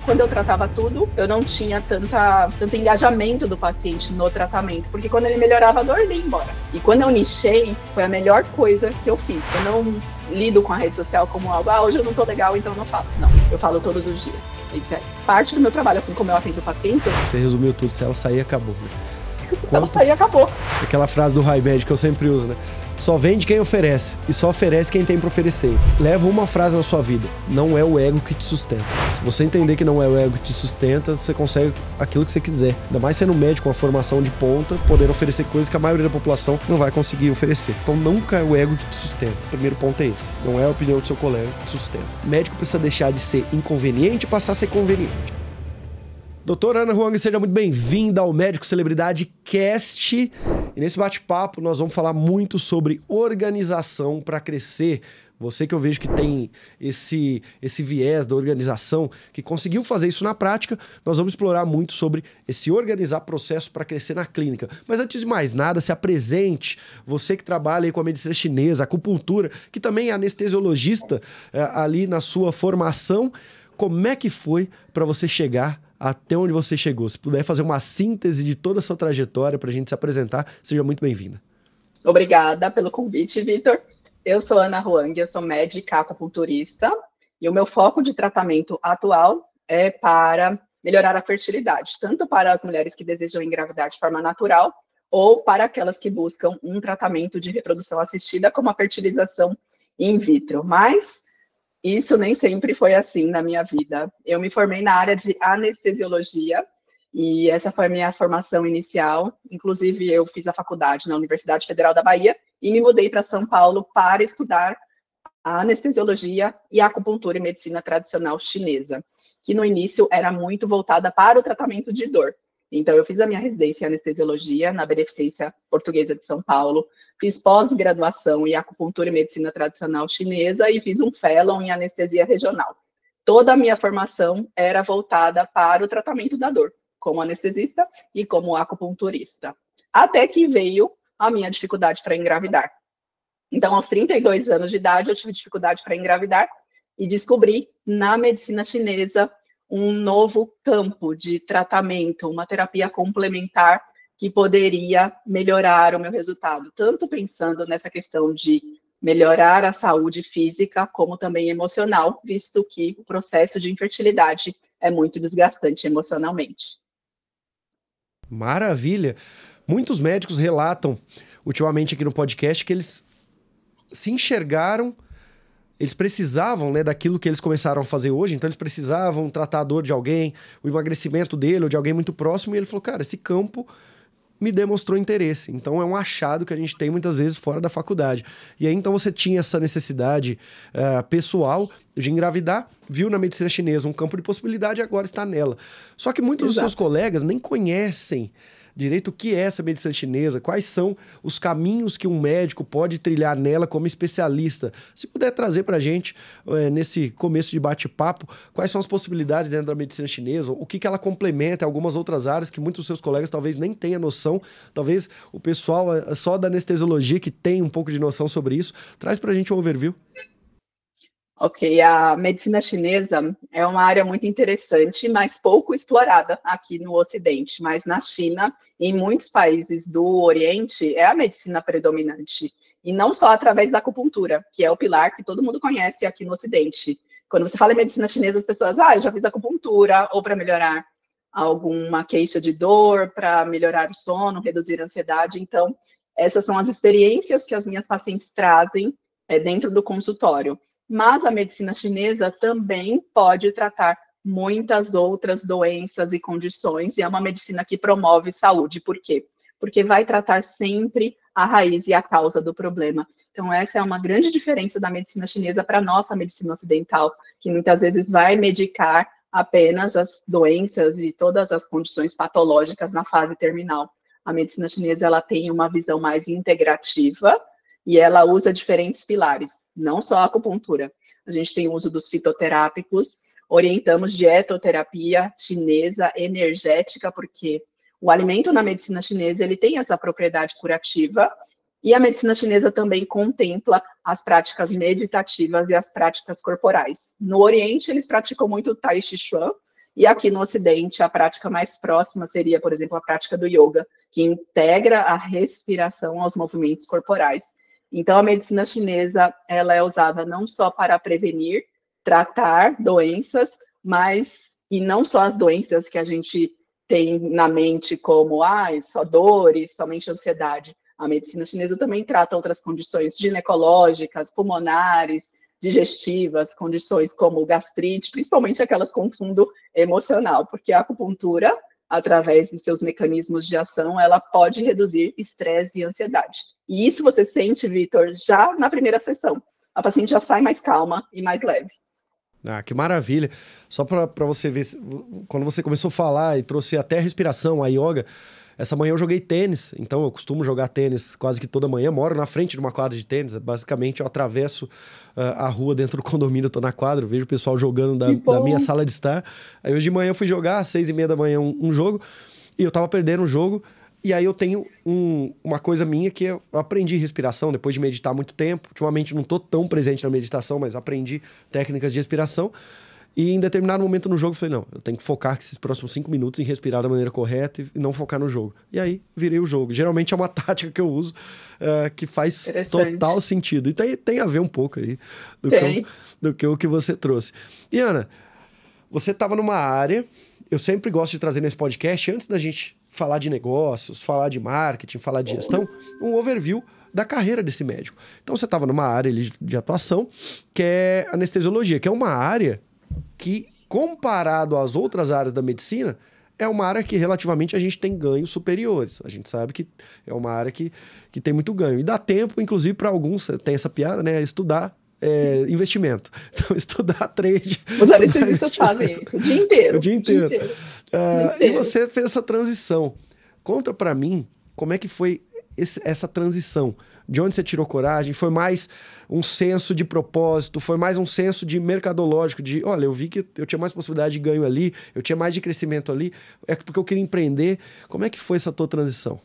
quando eu tratava tudo, eu não tinha tanto engajamento do paciente no tratamento, porque quando ele melhorava a dor, ele ia embora. E quando eu nichei, foi a melhor coisa que eu fiz. Eu não lido com a rede social como algo, hoje eu não tô legal, então eu não falo. Não, eu falo todos os dias. Isso é parte do meu trabalho, assim como eu atendo o paciente. Você resumiu tudo, se ela sair, acabou. Se ela sair, acabou. Aquela frase do High que eu sempre uso, né? Só vende quem oferece e só oferece quem tem para oferecer. Leva uma frase na sua vida: não é o ego que te sustenta. Se você entender que não é o ego que te sustenta, você consegue aquilo que você quiser. Ainda mais sendo médico com uma formação de ponta, poder oferecer coisas que a maioria da população não vai conseguir oferecer. Então nunca é o ego que te sustenta. O primeiro ponto é esse. Não é a opinião do seu colega que te sustenta. O médico precisa deixar de ser inconveniente e passar a ser conveniente. Doutora Ana Huang, seja muito bem-vinda ao Médico Celebridade Cast. E nesse bate-papo nós vamos falar muito sobre organização para crescer. Você que eu vejo que tem esse viés da organização, que conseguiu fazer isso na prática, nós vamos explorar muito sobre esse organizar processo para crescer na clínica. Mas antes de mais nada, se apresente. Você que trabalha aí com a medicina chinesa, acupuntura, que também é anestesiologista ali na sua formação, como é que foi para você chegar até onde você chegou? Se puder fazer uma síntese de toda a sua trajetória para a gente se apresentar, seja muito bem-vinda. Obrigada pelo convite, Vitor. Eu sou Ana Huang, eu sou médica acupunturista e o meu foco de tratamento atual é para melhorar a fertilidade, tanto para as mulheres que desejam engravidar de forma natural ou para aquelas que buscam um tratamento de reprodução assistida, como a fertilização in vitro. Mas isso nem sempre foi assim na minha vida. Eu me formei na área de anestesiologia e essa foi a minha formação inicial. Inclusive, eu fiz a faculdade na Universidade Federal da Bahia e me mudei para São Paulo para estudar a anestesiologia e a acupuntura e medicina tradicional chinesa, que no início era muito voltada para o tratamento de dor. Então, eu fiz a minha residência em anestesiologia na Beneficência Portuguesa de São Paulo, fiz pós-graduação em acupuntura e medicina tradicional chinesa e fiz um fellow em anestesia regional. Toda a minha formação era voltada para o tratamento da dor, como anestesista e como acupunturista. Até que veio a minha dificuldade para engravidar. Então, aos 32 anos de idade, eu tive dificuldade para engravidar e descobri na medicina chinesa um novo campo de tratamento, uma terapia complementar que poderia melhorar o meu resultado, tanto pensando nessa questão de melhorar a saúde física, como também emocional, visto que o processo de infertilidade é muito desgastante emocionalmente. Maravilha! Muitos médicos relatam, ultimamente aqui no podcast, que eles se enxergaram, eles precisavam, né, daquilo que eles começaram a fazer hoje, então eles precisavam tratar a dor de alguém, o emagrecimento dele ou de alguém muito próximo, e ele falou, cara, esse campo me demonstrou interesse. Então é um achado que a gente tem muitas vezes fora da faculdade. E aí então você tinha essa necessidade pessoal de engravidar, viu na medicina chinesa um campo de possibilidade e agora está nela. Só que muitos dos seus colegas nem conhecem direito o que é essa medicina chinesa, quais são os caminhos que um médico pode trilhar nela como especialista. Se puder trazer para a gente, nesse começo de bate-papo, quais são as possibilidades dentro da medicina chinesa, o que ela complementa em algumas outras áreas que muitos dos seus colegas talvez nem tenham noção, talvez o pessoal só da anestesiologia que tem um pouco de noção sobre isso. Traz para a gente um overview. Ok, a medicina chinesa é uma área muito interessante, mas pouco explorada aqui no Ocidente. Mas na China, em muitos países do Oriente, é a medicina predominante. E não só através da acupuntura, que é o pilar que todo mundo conhece aqui no Ocidente. Quando você fala em medicina chinesa, as pessoas, eu já fiz acupuntura, ou para melhorar alguma queixa de dor, para melhorar o sono, reduzir a ansiedade. Então, essas são as experiências que as minhas pacientes trazem dentro do consultório. Mas a medicina chinesa também pode tratar muitas outras doenças e condições, e é uma medicina que promove saúde. Por quê? Porque vai tratar sempre a raiz e a causa do problema. Então, essa é uma grande diferença da medicina chinesa para a nossa medicina ocidental, que muitas vezes vai medicar apenas as doenças e todas as condições patológicas na fase terminal. A medicina chinesa ela tem uma visão mais integrativa, e ela usa diferentes pilares, não só a acupuntura. A gente tem o uso dos fitoterápicos, orientamos dietoterapia chinesa energética, porque o alimento na medicina chinesa ele tem essa propriedade curativa, e a medicina chinesa também contempla as práticas meditativas e as práticas corporais. No Oriente, eles praticam muito o Tai Chi Chuan, E aqui no Ocidente, a prática mais próxima seria, por exemplo, a prática do yoga, que integra a respiração aos movimentos corporais. Então, a medicina chinesa, ela é usada não só para prevenir, tratar doenças, mas, e não só as doenças que a gente tem na mente como, só dores, somente ansiedade. A medicina chinesa também trata outras condições ginecológicas, pulmonares, digestivas, condições como gastrite, principalmente aquelas com fundo emocional, porque a acupuntura, através de seus mecanismos de ação, ela pode reduzir estresse e ansiedade. E isso você sente, Vitor, já na primeira sessão. A paciente já sai mais calma e mais leve. Ah, que maravilha. Só para você ver, quando você começou a falar e trouxe até a respiração, a yoga, essa manhã eu joguei tênis, então eu costumo jogar tênis quase que toda manhã, moro na frente de uma quadra de tênis, basicamente eu atravesso a rua dentro do condomínio, eu tô na quadra, vejo o pessoal jogando da minha sala de estar. Aí hoje de manhã eu fui jogar, às 6h30 da manhã, um jogo, e eu tava perdendo o jogo, e aí eu tenho uma coisa minha que eu aprendi respiração, depois de meditar muito tempo, ultimamente não tô tão presente na meditação, mas aprendi técnicas de respiração. E em determinado momento no jogo eu falei, não, eu tenho que focar esses próximos 5 minutos em respirar da maneira correta e não focar no jogo. E aí virei o jogo. Geralmente é uma tática que eu uso que faz total sentido. E tem a ver um pouco aí do que o que você trouxe. E Ana, você estava numa área, eu sempre gosto de trazer nesse podcast, antes da gente falar de negócios, falar de marketing, falar de gestão, um overview da carreira desse médico. Então você estava numa área ali de atuação, que é anestesiologia, que é uma área que, comparado às outras áreas da medicina, é uma área que relativamente a gente tem ganhos superiores. A gente sabe que é uma área que tem muito ganho. E dá tempo, inclusive, para alguns, tem essa piada, né? Estudar investimento. Então, estudar trade. Os anestesistas fazem isso o dia inteiro. O dia inteiro. E você fez essa transição. Conta para mim como é que foi essa transição. De onde você tirou coragem? Foi mais um senso de propósito? Foi mais um senso de mercadológico? De, olha, eu vi que eu tinha mais possibilidade de ganho ali, eu tinha mais de crescimento ali, é porque eu queria empreender. Como é que foi essa tua transição?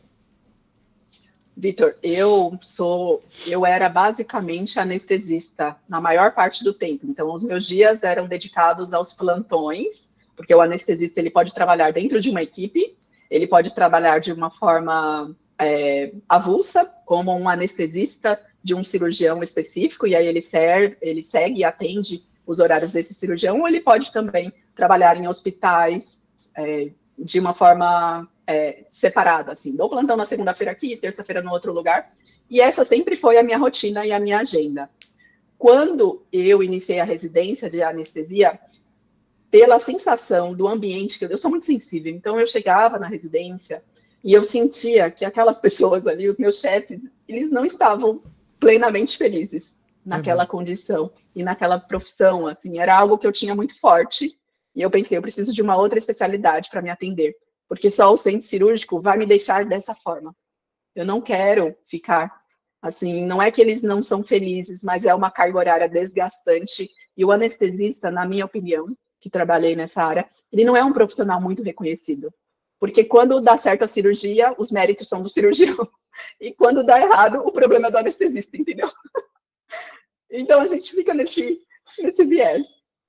Vitor, eu era basicamente anestesista na maior parte do tempo. Então, os meus dias eram dedicados aos plantões, porque o anestesista ele pode trabalhar dentro de uma equipe, ele pode trabalhar de uma forma avulsa, como um anestesista de um cirurgião específico, e aí ele segue e atende os horários desse cirurgião, ou ele pode também trabalhar em hospitais de uma forma separada, assim, dou plantão na segunda-feira aqui, terça-feira no outro lugar, e essa sempre foi a minha rotina e a minha agenda. Quando eu iniciei a residência de anestesia, pela sensação do ambiente, que eu sou muito sensível, então eu chegava na residência e eu sentia que aquelas pessoas ali, os meus chefes, eles não estavam plenamente felizes naquela condição e naquela profissão, assim, era algo que eu tinha muito forte, e eu pensei, eu preciso de uma outra especialidade para me atender, porque só o centro cirúrgico vai me deixar dessa forma. Eu não quero ficar, assim, não é que eles não são felizes, mas é uma carga horária desgastante, e o anestesista, na minha opinião, que trabalhei nessa área, ele não é um profissional muito reconhecido. Porque quando dá certo a cirurgia, os méritos são do cirurgião. E quando dá errado, o problema é do anestesista, entendeu? Então a gente fica nesse viés.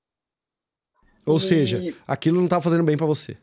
Ou seja, aquilo não tá fazendo bem para você.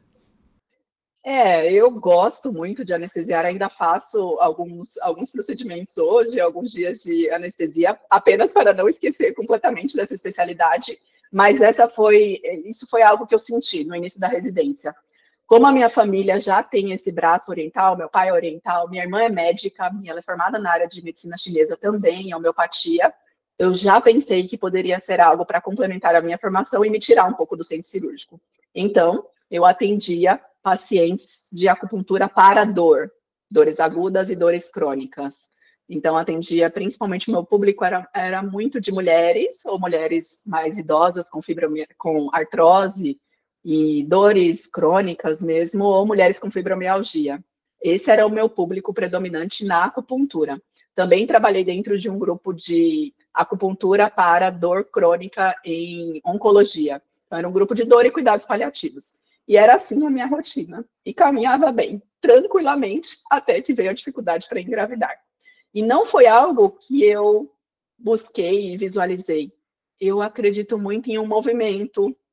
Eu gosto muito de anestesiar, ainda faço alguns procedimentos hoje, alguns dias de anestesia, apenas para não esquecer completamente dessa especialidade, mas isso foi algo que eu senti no início da residência. Como a minha família já tem esse braço oriental, meu pai é oriental, minha irmã é médica, ela é formada na área de medicina chinesa também, em homeopatia, eu já pensei que poderia ser algo para complementar a minha formação e me tirar um pouco do centro cirúrgico. Então, eu atendia pacientes de acupuntura para dores agudas e dores crônicas. Então, atendia principalmente, o meu público era muito de mulheres, ou mulheres mais idosas com artrose e dores crônicas mesmo, ou mulheres com fibromialgia. Esse era o meu público predominante na acupuntura. Também trabalhei dentro de um grupo de acupuntura para dor crônica em oncologia. Então, era um grupo de dor e cuidados paliativos. E era assim a minha rotina. E caminhava bem, tranquilamente, até que veio a dificuldade para engravidar. E não foi algo que eu busquei e visualizei. Eu acredito muito em um movimento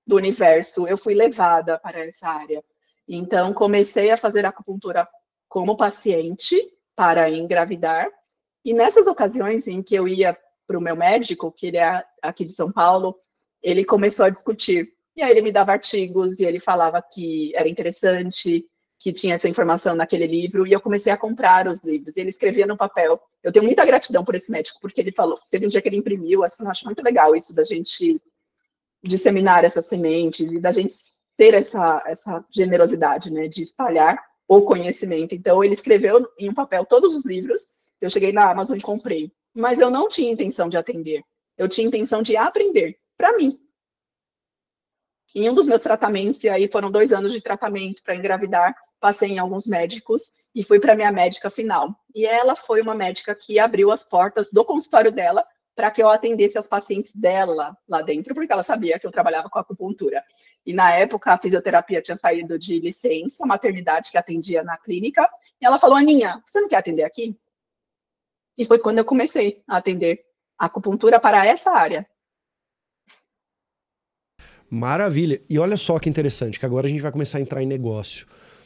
do universo, eu fui levada para essa área. Então, comecei a fazer acupuntura como paciente para engravidar. E nessas ocasiões em que eu ia para o meu médico, que ele é aqui de São Paulo, ele começou a discutir. E aí ele me dava artigos e ele falava que era interessante, que tinha essa informação naquele livro, e eu comecei a comprar os livros. E ele escrevia no papel. Eu tenho muita gratidão por esse médico, porque ele falou, teve um dia que ele imprimiu, assim, eu acho muito legal isso da gente disseminar essas sementes e da gente ter essa generosidade, né, de espalhar o conhecimento. Então, ele escreveu em um papel todos os livros, eu cheguei na Amazon e comprei. Mas eu não tinha intenção de atender, eu tinha intenção de aprender, para mim. Em um dos meus tratamentos, e aí foram 2 anos de tratamento para engravidar, passei em alguns médicos e fui para minha médica final. E ela foi uma médica que abriu as portas do consultório dela para que eu atendesse as pacientes dela lá dentro, porque ela sabia que eu trabalhava com acupuntura. E na época a fisioterapia tinha saído de licença, a maternidade que atendia na clínica, e ela falou, Aninha, você não quer atender aqui? E foi quando eu comecei a atender acupuntura para essa área. Maravilha. E olha só que interessante, que agora a gente vai começar a entrar em negócio.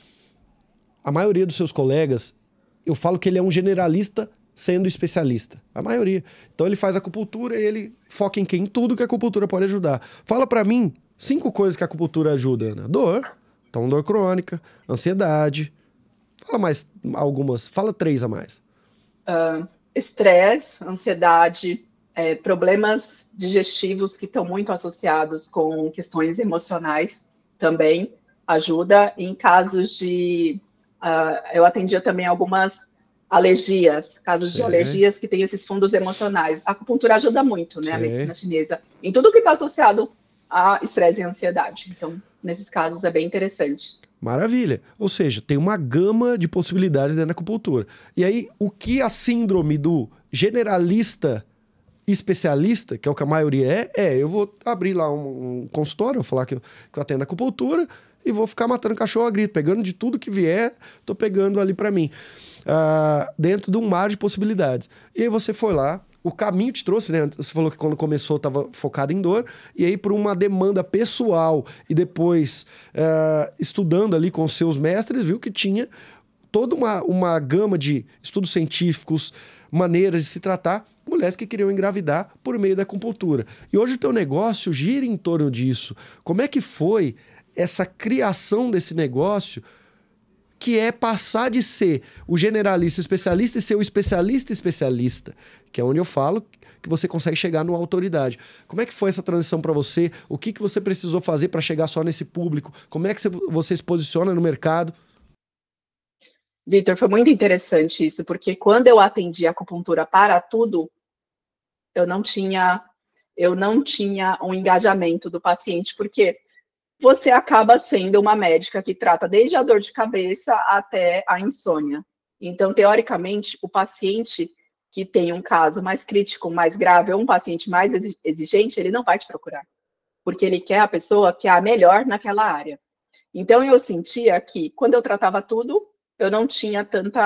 A maioria dos seus colegas, eu falo que ele é um generalista sendo especialista. A maioria. Então ele faz acupuntura e ele foca em quem? Em tudo que a acupuntura pode ajudar. Fala pra mim 5 coisas que a acupuntura ajuda, Ana. Dor. Então, dor crônica, ansiedade. Fala mais algumas. Fala 3 a mais. Estresse, ansiedade, problemas digestivos que estão muito associados com questões emocionais também ajuda. Em casos de... eu atendia também algumas alergias, casos de alergias que têm esses fundos emocionais. A acupuntura ajuda muito, né, a medicina chinesa, em tudo que está associado a estresse e ansiedade. Então, nesses casos é bem interessante. Maravilha. Ou seja, tem uma gama de possibilidades dentro da acupuntura. E aí, o que a síndrome do generalista especialista, que é o que a maioria eu vou abrir lá um consultório, vou falar que eu atendo acupuntura e vou ficar matando cachorro a grito, pegando de tudo que vier, tô pegando ali para mim. Dentro de um mar de possibilidades. E aí você foi lá, o caminho te trouxe, né? Você falou que quando começou estava focado em dor, e aí por uma demanda pessoal e depois estudando ali com os seus mestres, viu que tinha toda uma gama de estudos científicos, maneiras de se tratar, mulheres que queriam engravidar por meio da acupuntura. E hoje o teu negócio gira em torno disso. Como é que foi essa criação desse negócio, que é passar de ser o generalista especialista e ser o especialista, que é onde eu falo que você consegue chegar numa autoridade. Como é que foi essa transição para você? O que você precisou fazer para chegar só nesse público? Como é que você se posiciona no mercado? Vitor, foi muito interessante isso, porque quando eu atendi acupuntura para tudo, eu não tinha um engajamento do paciente, porque você acaba sendo uma médica que trata desde a dor de cabeça até a insônia. Então, teoricamente, o paciente que tem um caso mais crítico, mais grave, ou um paciente mais exigente, ele não vai te procurar, porque ele quer a pessoa que é a melhor naquela área. Então, eu sentia que, quando eu tratava tudo, eu não tinha tanto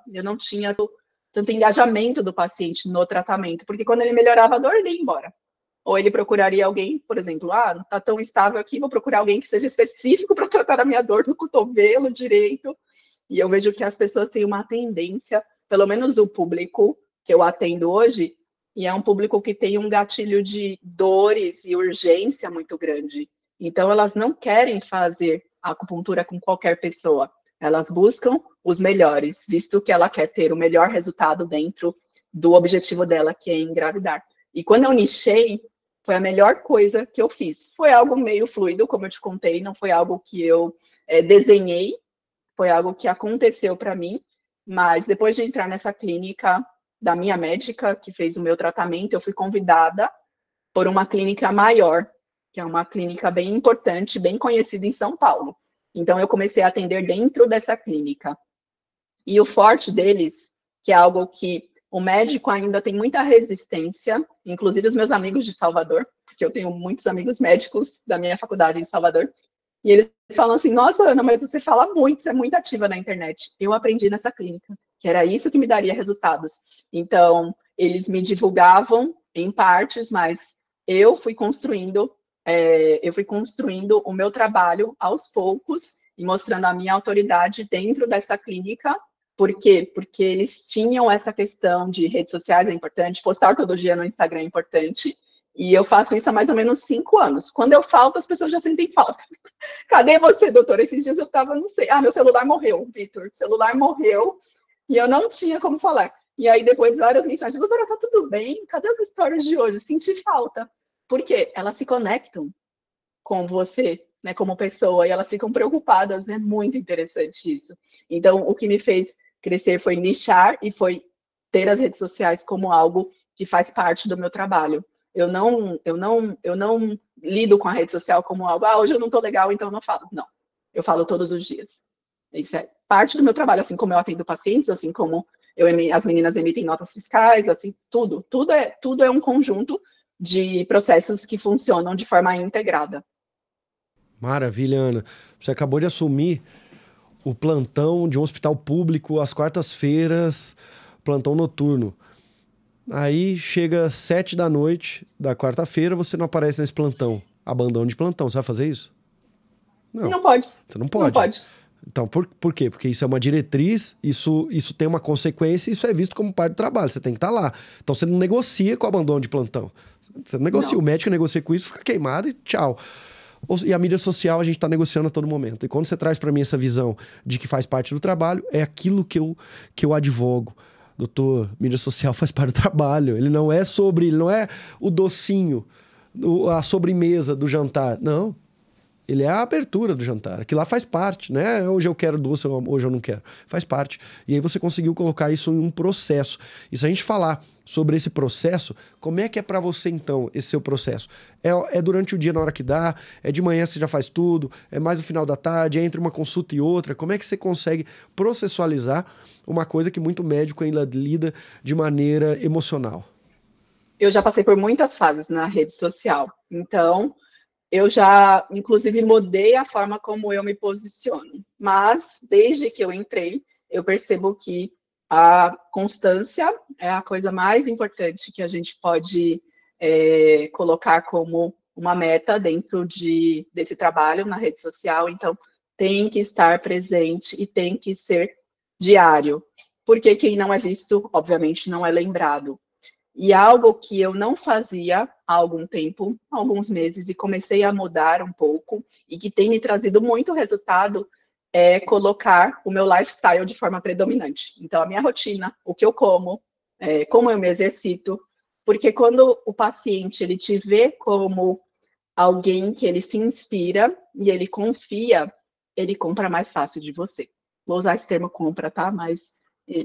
engajamento do paciente no tratamento, porque quando ele melhorava a dor, ele ia embora. Ou ele procuraria alguém, por exemplo, não está tão estável aqui, vou procurar alguém que seja específico para tratar a minha dor no cotovelo direito. E eu vejo que as pessoas têm uma tendência, pelo menos o público que eu atendo hoje, e é um público que tem um gatilho de dores e urgência muito grande. Então, elas não querem fazer acupuntura com qualquer pessoa. Elas buscam os melhores, visto que ela quer ter o melhor resultado dentro do objetivo dela, que é engravidar. E quando eu nichei, foi a melhor coisa que eu fiz. Foi algo meio fluido, como eu te contei, não foi algo que eu desenhei, foi algo que aconteceu para mim, mas depois de entrar nessa clínica da minha médica, que fez o meu tratamento, eu fui convidada por uma clínica maior, que é uma clínica bem importante, bem conhecida em São Paulo. Então, eu comecei a atender dentro dessa clínica. E o forte deles, que é algo que o médico ainda tem muita resistência, inclusive os meus amigos de Salvador, porque eu tenho muitos amigos médicos da minha faculdade em Salvador, e eles falam assim, nossa, Ana, mas você fala muito, você é muito ativa na internet. Eu aprendi nessa clínica, que era isso que me daria resultados. Então, eles me divulgavam em partes, mas eu fui construindo eu fui construindo o meu trabalho aos poucos e mostrando a minha autoridade dentro dessa clínica. Por quê? Porque eles tinham essa questão de redes sociais é importante, postar todo dia no Instagram é importante, e eu faço isso há mais ou menos 5 anos. Quando eu falto, as pessoas já sentem falta. Cadê você, doutora? Esses dias eu estava, não sei, meu celular morreu, Vitor, o celular morreu, e eu não tinha como falar. E aí depois várias mensagens, doutora, tá tudo bem? Cadê as histórias de hoje? Senti falta. Por quê? Elas se conectam com você, né, como pessoa, e elas ficam preocupadas, é muito interessante isso. Então, o que me fez crescer foi nichar e foi ter as redes sociais como algo que faz parte do meu trabalho. Eu não lido com a rede social como algo, hoje eu não tô legal, então eu não falo. Não, eu falo todos os dias. Isso é parte do meu trabalho, assim como eu atendo pacientes, assim como as meninas emitem notas fiscais, assim, tudo é um conjunto de processos que funcionam de forma integrada. Maravilha, Ana. Você acabou de assumir o plantão de um hospital público às quartas-feiras, plantão noturno. Aí chega 7 da noite da quarta-feira, você não aparece nesse plantão. Abandono de plantão. Você vai fazer isso? Não. Não pode. Você não pode. Não pode. Então, por quê? Porque isso é uma diretriz, isso tem uma consequência e isso é visto como parte do trabalho. Você tem que estar lá. Então, você não negocia com o abandono de plantão. Você não negocia. Não. O médico negocia com isso, fica queimado e tchau. E a mídia social a gente está negociando a todo momento. E quando você traz para mim essa visão de que faz parte do trabalho, é aquilo que eu advogo. Doutor, mídia social faz parte do trabalho. Ele não é o docinho, a sobremesa do jantar. Não. Ele é a abertura do jantar. Aquilo lá faz parte, né? Hoje eu quero doce, hoje eu não quero. Faz parte. E aí você conseguiu colocar isso em um processo. E se a gente falar sobre esse processo, como é que é para você, então, esse seu processo? É durante o dia, na hora que dá? É de manhã você já faz tudo? É mais no final da tarde? É entre uma consulta e outra? Como é que você consegue processualizar uma coisa que muito médico ainda lida de maneira emocional? Eu já passei por muitas fases na rede social. Então, eu já, inclusive, mudei a forma como eu me posiciono. Mas, desde que eu entrei, eu percebo que a constância é a coisa mais importante que a gente pode colocar como uma meta dentro desse trabalho na rede social. Então, tem que estar presente e tem que ser diário. Porque quem não é visto, obviamente, não é lembrado. E algo que eu não fazia há algum tempo, alguns meses, e comecei a mudar um pouco, e que tem me trazido muito resultado, é colocar o meu lifestyle de forma predominante. Então, a minha rotina, o que eu como, como eu me exercito, porque quando o paciente ele te vê como alguém que ele se inspira e ele confia, ele compra mais fácil de você. Vou usar esse termo compra, tá? Mas,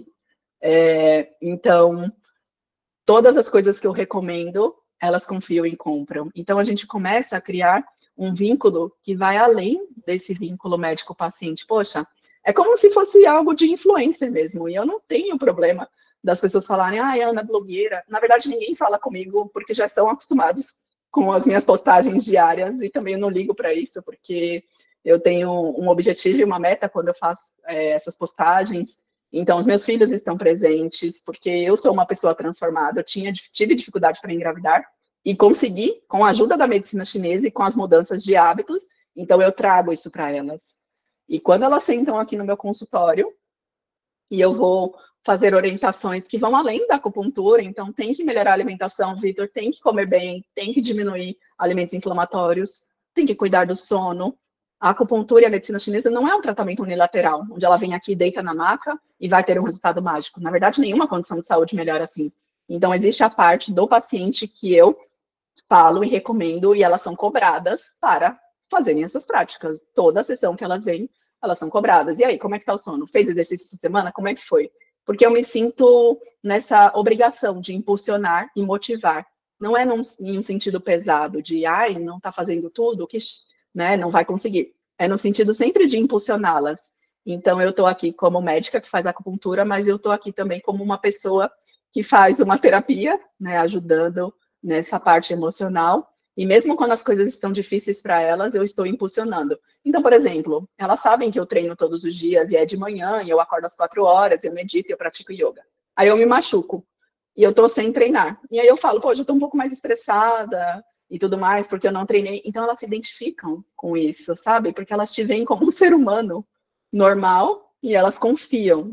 então, todas as coisas que eu recomendo, elas confiam e compram. Então, a gente começa a criar um vínculo que vai além desse vínculo médico-paciente. Poxa, é como se fosse algo de influência mesmo. E eu não tenho problema das pessoas falarem, Ana, blogueira. Na verdade, ninguém fala comigo, porque já estão acostumados com as minhas postagens diárias. E também eu não ligo para isso, porque eu tenho um objetivo e uma meta quando eu faço essas postagens. Então, os meus filhos estão presentes, porque eu sou uma pessoa transformada, eu tive dificuldade para engravidar, e consegui, com a ajuda da medicina chinesa e com as mudanças de hábitos, então eu trago isso para elas. E quando elas sentam aqui no meu consultório, e eu vou fazer orientações que vão além da acupuntura, então tem que melhorar a alimentação, Vitor, tem que comer bem, tem que diminuir alimentos inflamatórios, tem que cuidar do sono. A acupuntura e a medicina chinesa não é um tratamento unilateral, onde ela vem aqui, deita na maca e vai ter um resultado mágico. Na verdade, nenhuma condição de saúde melhora assim. Então, existe a parte do paciente que eu falo e recomendo, e elas são cobradas para fazerem essas práticas. Toda a sessão que elas vêm, elas são cobradas. E aí, como é que tá o sono? Fez exercício essa semana? Como é que foi? Porque eu me sinto nessa obrigação de impulsionar e motivar. Não é em um sentido pesado, de, não tá fazendo tudo, que... né, não vai conseguir. É no sentido sempre de impulsioná-las. Então, eu estou aqui como médica que faz acupuntura, mas eu estou aqui também como uma pessoa que faz uma terapia, né, ajudando nessa parte emocional. E mesmo quando as coisas estão difíceis para elas, eu estou impulsionando. Então, por exemplo, elas sabem que eu treino todos os dias, e é de manhã, e eu acordo às 4 horas, eu medito, eu pratico yoga. Aí eu me machuco, e eu estou sem treinar. E aí eu falo, eu estou um pouco mais estressada, e tudo mais, porque eu não treinei. Então elas se identificam com isso, sabe? Porque elas te veem como um ser humano normal e elas confiam.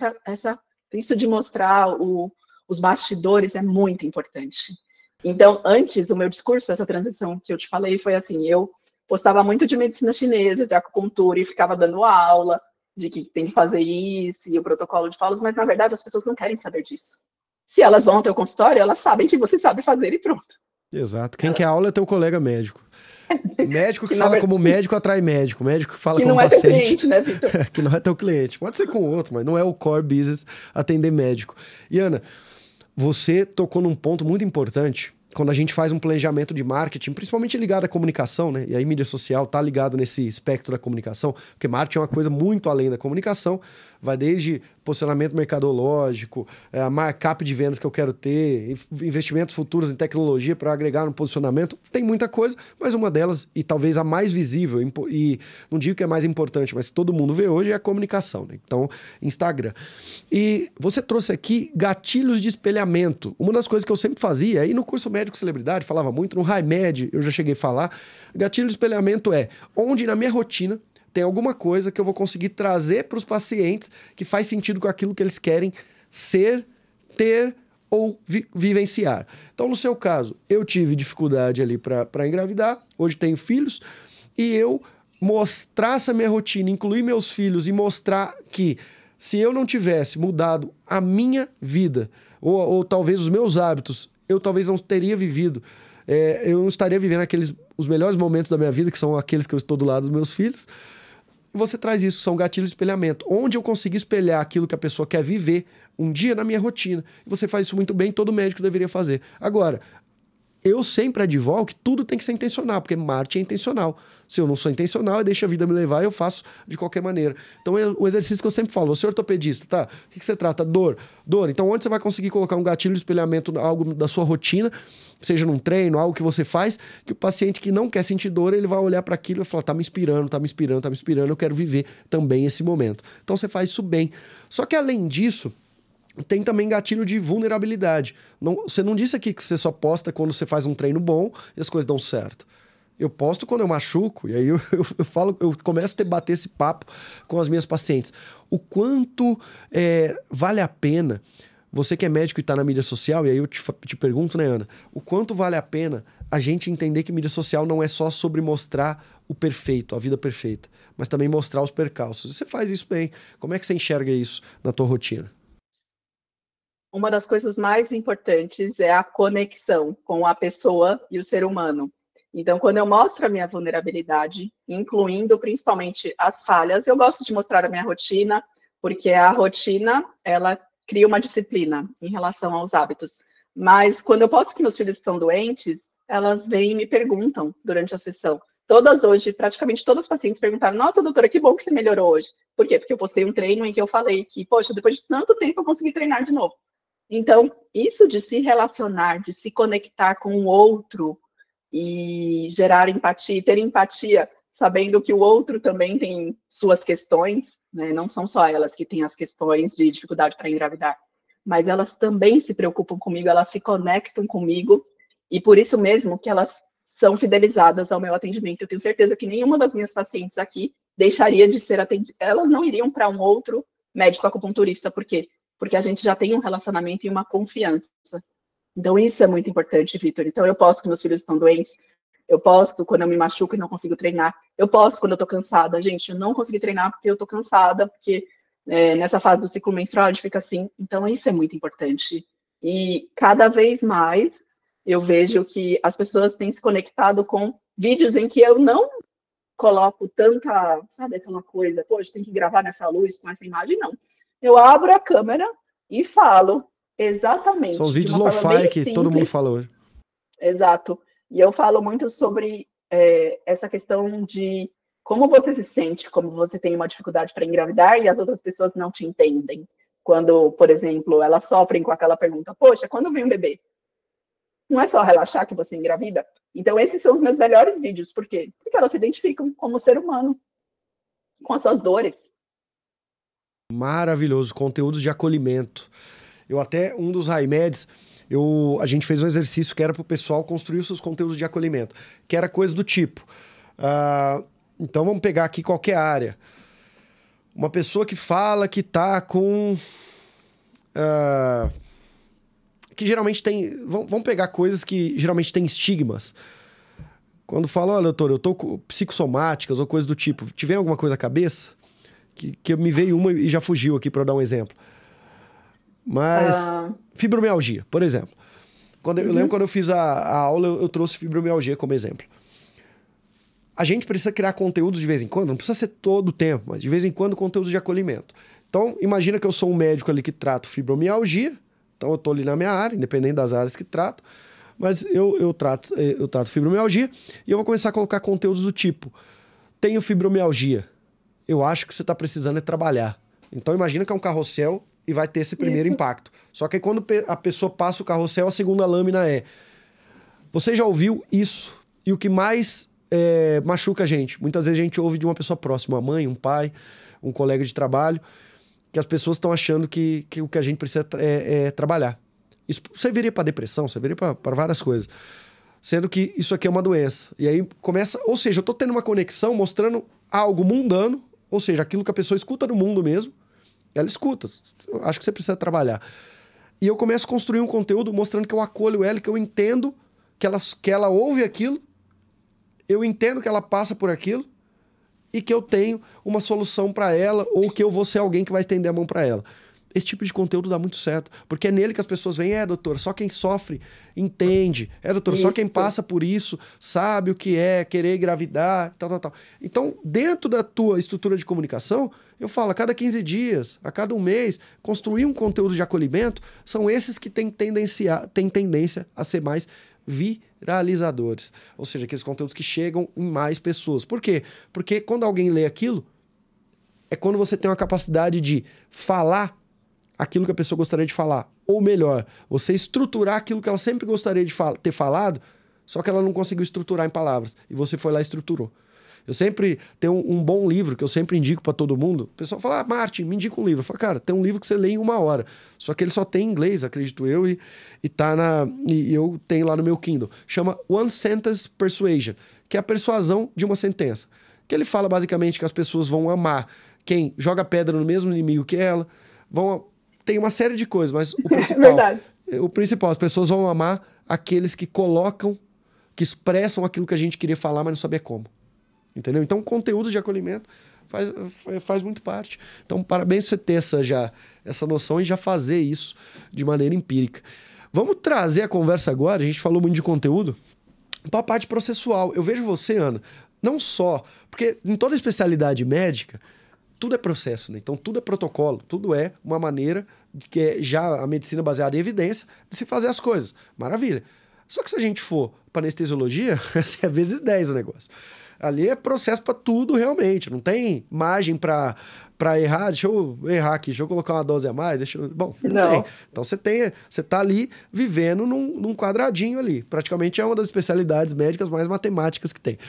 Isso de mostrar os bastidores é muito importante. Então, antes, o meu discurso, essa transição que eu te falei, foi assim, eu postava muito de medicina chinesa, de acupuntura, e ficava dando aula de que tem que fazer isso, e o protocolo de falas, mas, na verdade, as pessoas não querem saber disso. Se elas vão ao teu consultório, elas sabem que você sabe fazer e pronto. Exato. Quem quer aula é teu colega médico. Médico que fala verdade, como médico atrai médico. Médico que fala que como não é teu paciente. cliente, né, Vitor? Que não é teu cliente. Pode ser com outro, mas não é o core business atender médico. E Ana, você tocou num ponto muito importante quando a gente faz um planejamento de marketing, principalmente ligado à comunicação, né? E aí mídia social tá ligado nesse espectro da comunicação, porque marketing é uma coisa muito além da comunicação, vai desde posicionamento mercadológico, a markup de vendas que eu quero ter, investimentos futuros em tecnologia para agregar no posicionamento, tem muita coisa, mas uma delas, e talvez a mais visível, e não digo que é mais importante, mas todo mundo vê hoje, é a comunicação, né? Então, Instagram. E você trouxe aqui gatilhos de espelhamento. Uma das coisas que eu sempre fazia, aí no curso Médico Celebridade, falava muito, no High Med, eu já cheguei a falar, gatilho de espelhamento é onde na minha rotina tem alguma coisa que eu vou conseguir trazer para os pacientes que faz sentido com aquilo que eles querem ser, ter ou vivenciar. Então, no seu caso, eu tive dificuldade ali para engravidar, hoje tenho filhos, e eu mostrar essa minha rotina, incluir meus filhos e mostrar que se eu não tivesse mudado a minha vida, ou talvez os meus hábitos, eu talvez não teria vivido, eu não estaria vivendo os melhores momentos da minha vida, que são aqueles que eu estou do lado dos meus filhos. Você traz isso, são gatilhos de espelhamento, onde eu consigo espelhar aquilo que a pessoa quer viver um dia na minha rotina. Você faz isso muito bem, todo médico deveria fazer. Agora, eu sempre advogo que tudo tem que ser intencional, porque marketing é intencional. Se eu não sou intencional, eu deixo a vida me levar e eu faço de qualquer maneira. Então, é o exercício que eu sempre falo. Você é ortopedista, tá? O que você trata? Dor. Dor. Então, onde você vai conseguir colocar um gatilho de espelhamento, algo da sua rotina, seja num treino, algo que você faz, que o paciente que não quer sentir dor, ele vai olhar para aquilo e falar, tá me inspirando, tá me inspirando, tá me inspirando, eu quero viver também esse momento. Então, você faz isso bem. Só que, além disso, tem também gatilho de vulnerabilidade. Você não disse aqui que você só posta quando você faz um treino bom e as coisas dão certo. Eu posto quando eu machuco, e aí eu começo a bater esse papo com as minhas pacientes. O quanto vale a pena, você que é médico e está na mídia social, e aí eu te pergunto, né, Ana? O quanto vale a pena a gente entender que mídia social não é só sobre mostrar o perfeito, a vida perfeita, mas também mostrar os percalços. Você faz isso bem. Como é que você enxerga isso na tua rotina? Uma das coisas mais importantes é a conexão com a pessoa e o ser humano. Então, quando eu mostro a minha vulnerabilidade, incluindo principalmente as falhas, eu gosto de mostrar a minha rotina, porque a rotina, ela cria uma disciplina em relação aos hábitos. Mas quando eu posto que meus filhos estão doentes, elas vêm e me perguntam durante a sessão. Todas hoje, praticamente todas as pacientes perguntaram, nossa, doutora, que bom que você melhorou hoje. Por quê? Porque eu postei um treino em que eu falei que, poxa, depois de tanto tempo eu consegui treinar de novo. Então, isso de se relacionar, de se conectar com o outro e gerar empatia, ter empatia, sabendo que o outro também tem suas questões, né? Não são só elas que têm as questões de dificuldade para engravidar, mas elas também se preocupam comigo, elas se conectam comigo, e por isso mesmo que elas são fidelizadas ao meu atendimento. Eu tenho certeza que nenhuma das minhas pacientes aqui deixaria de ser atendida, elas não iriam para um outro médico acupunturista, por quê? Porque a gente já tem um relacionamento e uma confiança. Então, isso é muito importante, Vitor. Então, eu posto que meus filhos estão doentes, eu posto quando eu me machuco e não consigo treinar, eu posto quando eu tô cansada. Gente, eu não consegui treinar porque eu tô cansada, porque nessa fase do ciclo menstrual a gente fica assim. Então, isso é muito importante. E cada vez mais eu vejo que as pessoas têm se conectado com vídeos em que eu não coloco tanta, sabe, aquela coisa, poxa, tem que gravar nessa luz, com essa imagem, não. Eu abro a câmera e falo exatamente. São os vídeos lo-fi que todo mundo fala hoje. Exato. E eu falo muito sobre essa questão de como você se sente, como você tem uma dificuldade para engravidar e as outras pessoas não te entendem. Quando, por exemplo, elas sofrem com aquela pergunta, poxa, quando vem um bebê? Não é só relaxar que você engravida? Então, esses são os meus melhores vídeos. Por quê? Porque elas se identificam como ser humano, com as suas dores. Maravilhoso, conteúdos de acolhimento. Eu até, um dos High Meds, a gente fez um exercício que era para o pessoal construir os seus conteúdos de acolhimento, que era coisa do tipo. Então vamos pegar aqui qualquer área. Uma pessoa que fala que tá com... que geralmente tem... Vamos pegar coisas que geralmente tem estigmas. Quando fala, olha, doutor, eu tô com psicossomáticas ou coisa do tipo. Tiver alguma coisa à cabeça? Que me veio uma e já fugiu aqui para dar um exemplo. Mas fibromialgia, por exemplo. Eu lembro quando eu fiz a aula, eu trouxe fibromialgia como exemplo. A gente precisa criar conteúdo de vez em quando, não precisa ser todo o tempo, mas de vez em quando conteúdo de acolhimento. Então, imagina que eu sou um médico ali que trato fibromialgia, então eu tô ali na minha área, independente das áreas que trato, mas eu trato fibromialgia e eu vou começar a colocar conteúdos do tipo: tenho fibromialgia, eu acho que você está precisando é trabalhar. Então, imagina que é um carrossel e vai ter esse primeiro impacto. Só que aí, quando a pessoa passa o carrossel, a segunda lâmina é: você já ouviu isso? E o que mais machuca a gente? Muitas vezes a gente ouve de uma pessoa próxima, uma mãe, um pai, um colega de trabalho, que as pessoas estão achando que o que a gente precisa é trabalhar. Isso serviria para depressão, serviria para várias coisas. Sendo que isso aqui é uma doença. E aí começa... Ou seja, eu estou tendo uma conexão mostrando algo mundano, ou seja, aquilo que a pessoa escuta no mundo mesmo, ela escuta. Eu acho que você precisa trabalhar. E eu começo a construir um conteúdo mostrando que eu acolho ela, que eu entendo que ela ouve aquilo, eu entendo que ela passa por aquilo e que eu tenho uma solução para ela, ou que eu vou ser alguém que vai estender a mão para ela. Esse tipo de conteúdo dá muito certo, porque é nele que as pessoas veem: doutor, só quem sofre entende. Doutor, só quem passa por isso sabe o que é querer engravidar, tal. Então, dentro da tua estrutura de comunicação, eu falo, a cada 15 dias, a cada um mês, construir um conteúdo de acolhimento são esses que têm tendência a ser mais viralizadores. Ou seja, aqueles conteúdos que chegam em mais pessoas. Por quê? Porque quando alguém lê aquilo, é quando você tem uma capacidade de falar aquilo que a pessoa gostaria de falar. Ou melhor, você estruturar aquilo que ela sempre gostaria de ter falado, só que ela não conseguiu estruturar em palavras. E você foi lá e estruturou. Eu sempre tenho um bom livro que eu sempre indico para todo mundo. O pessoal fala: Martin, me indica um livro. Eu falo: cara, tem um livro que você lê em 1 hora. Só que ele só tem em inglês, acredito eu, e eu tenho lá no meu Kindle. Chama One Sentence Persuasion, que é a persuasão de uma sentença. Que ele fala basicamente que as pessoas vão amar quem joga pedra no mesmo inimigo que ela, tem uma série de coisas, mas o principal, as pessoas vão amar aqueles que colocam, que expressam aquilo que a gente queria falar, mas não sabia como. Entendeu? Então, conteúdo de acolhimento faz muito parte. Então, parabéns por você ter essa noção e já fazer isso de maneira empírica. Vamos trazer a conversa agora, a gente falou muito de conteúdo, para a parte processual. Eu vejo você, Ana, não só... Porque em toda especialidade médica, tudo é processo, né? Então, tudo é protocolo, tudo é uma maneira que é já a medicina baseada em evidência de se fazer as coisas. Maravilha. Só que se a gente for para anestesiologia, é vezes 10 o negócio. Ali é processo para tudo, realmente. Não tem margem para errar. Deixa eu errar aqui, deixa eu colocar uma dose a mais. Bom, não tem. Então você tá ali vivendo num quadradinho ali. Praticamente é uma das especialidades médicas mais matemáticas que tem.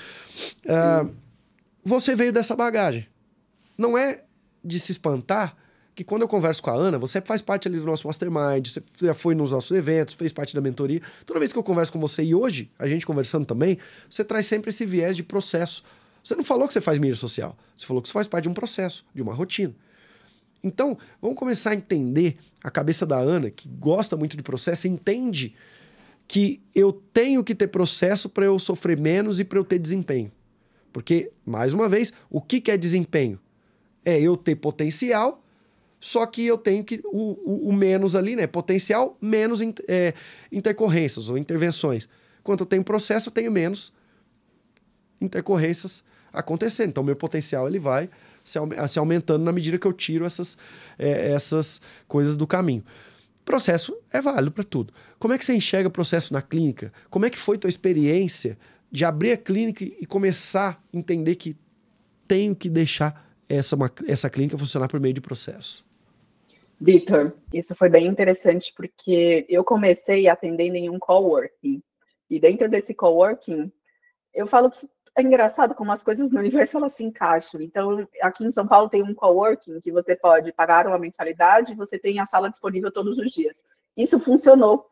Você veio dessa bagagem. Não é de se espantar que quando eu converso com a Ana, você faz parte ali do nosso mastermind, você já foi nos nossos eventos, fez parte da mentoria. Toda vez que eu converso com você, e hoje, a gente conversando também, você traz sempre esse viés de processo. Você não falou que você faz mídia social, você falou que você faz parte de um processo, de uma rotina. Então, vamos começar a entender a cabeça da Ana, que gosta muito de processo, e entende que eu tenho que ter processo para eu sofrer menos e para eu ter desempenho. Porque, mais uma vez, o que é desempenho? É eu ter potencial, só que eu tenho que o menos ali, né? Potencial menos intercorrências ou intervenções. Quando eu tenho processo, eu tenho menos intercorrências acontecendo. Então, meu potencial ele vai se aumentando na medida que eu tiro essas coisas do caminho. Processo é válido para tudo. Como é que você enxerga o processo na clínica? Como é que foi tua experiência de abrir a clínica e começar a entender que tenho que deixar essa clínica funcionar por meio de processo? Vitor, isso foi bem interessante porque eu comecei atendendo em um coworking. E dentro desse coworking, eu falo que é engraçado como as coisas no universo elas se encaixam. Então, aqui em São Paulo tem um coworking que você pode pagar uma mensalidade e você tem a sala disponível todos os dias. Isso funcionou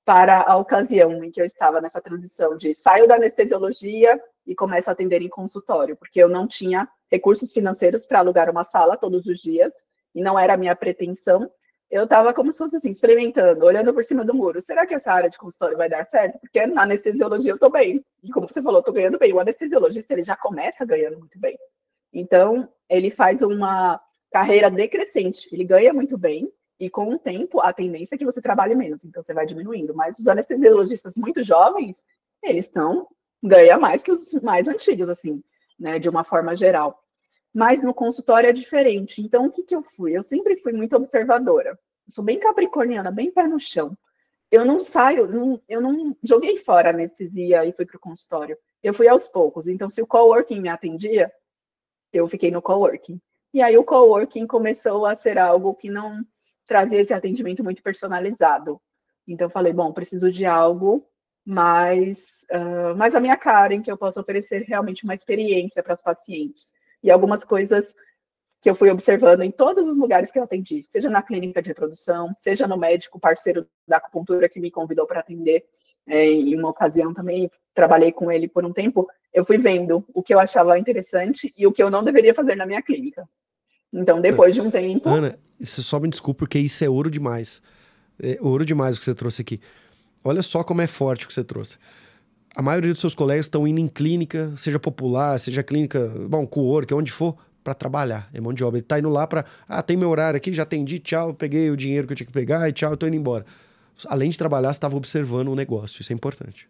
para a ocasião em que eu estava nessa transição de saio da anestesiologia e começo a atender em consultório, porque eu não tinha recursos financeiros para alugar uma sala todos os dias, e não era a minha pretensão. Eu estava como se fosse assim, experimentando, olhando por cima do muro. Será que essa área de consultório vai dar certo? Porque na anestesiologia eu estou bem. E como você falou, eu estou ganhando bem. O anestesiologista, ele já começa ganhando muito bem. Então, ele faz uma carreira decrescente. Ele ganha muito bem, e com o tempo, a tendência é que você trabalhe menos. Então, você vai diminuindo. Mas os anestesiologistas muito jovens, eles ganham mais que os mais antigos, assim, né, de uma forma geral. Mas no consultório é diferente. Então, o que eu fui? Eu sempre fui muito observadora. Eu sou bem capricorniana, bem pé no chão. Eu não saio, eu não joguei fora a anestesia e fui para o consultório. Eu fui aos poucos. Então, se o coworking me atendia, eu fiquei no coworking. E aí o coworking começou a ser algo que não trazia esse atendimento muito personalizado. Então, eu falei, bom, preciso de algo mais a minha cara, em que eu possa oferecer realmente uma experiência para as pacientes. E algumas coisas que eu fui observando em todos os lugares que eu atendi, seja na clínica de reprodução, seja no médico parceiro da acupuntura que me convidou para atender, em uma ocasião também, trabalhei com ele por um tempo, eu fui vendo o que eu achava interessante e o que eu não deveria fazer na minha clínica. Então, depois de um tempo... Ana, isso só me desculpa, porque isso é ouro demais. É ouro demais o que você trouxe aqui. Olha só como é forte o que você trouxe. A maioria dos seus colegas estão indo em clínica, seja popular, seja clínica, bom, cowork, onde for, para trabalhar, é mão de obra. Ele tá indo lá para, tem meu horário aqui, já atendi, tchau, peguei o dinheiro que eu tinha que pegar e tchau, eu tô indo embora. Além de trabalhar, você estava observando o negócio, isso é importante.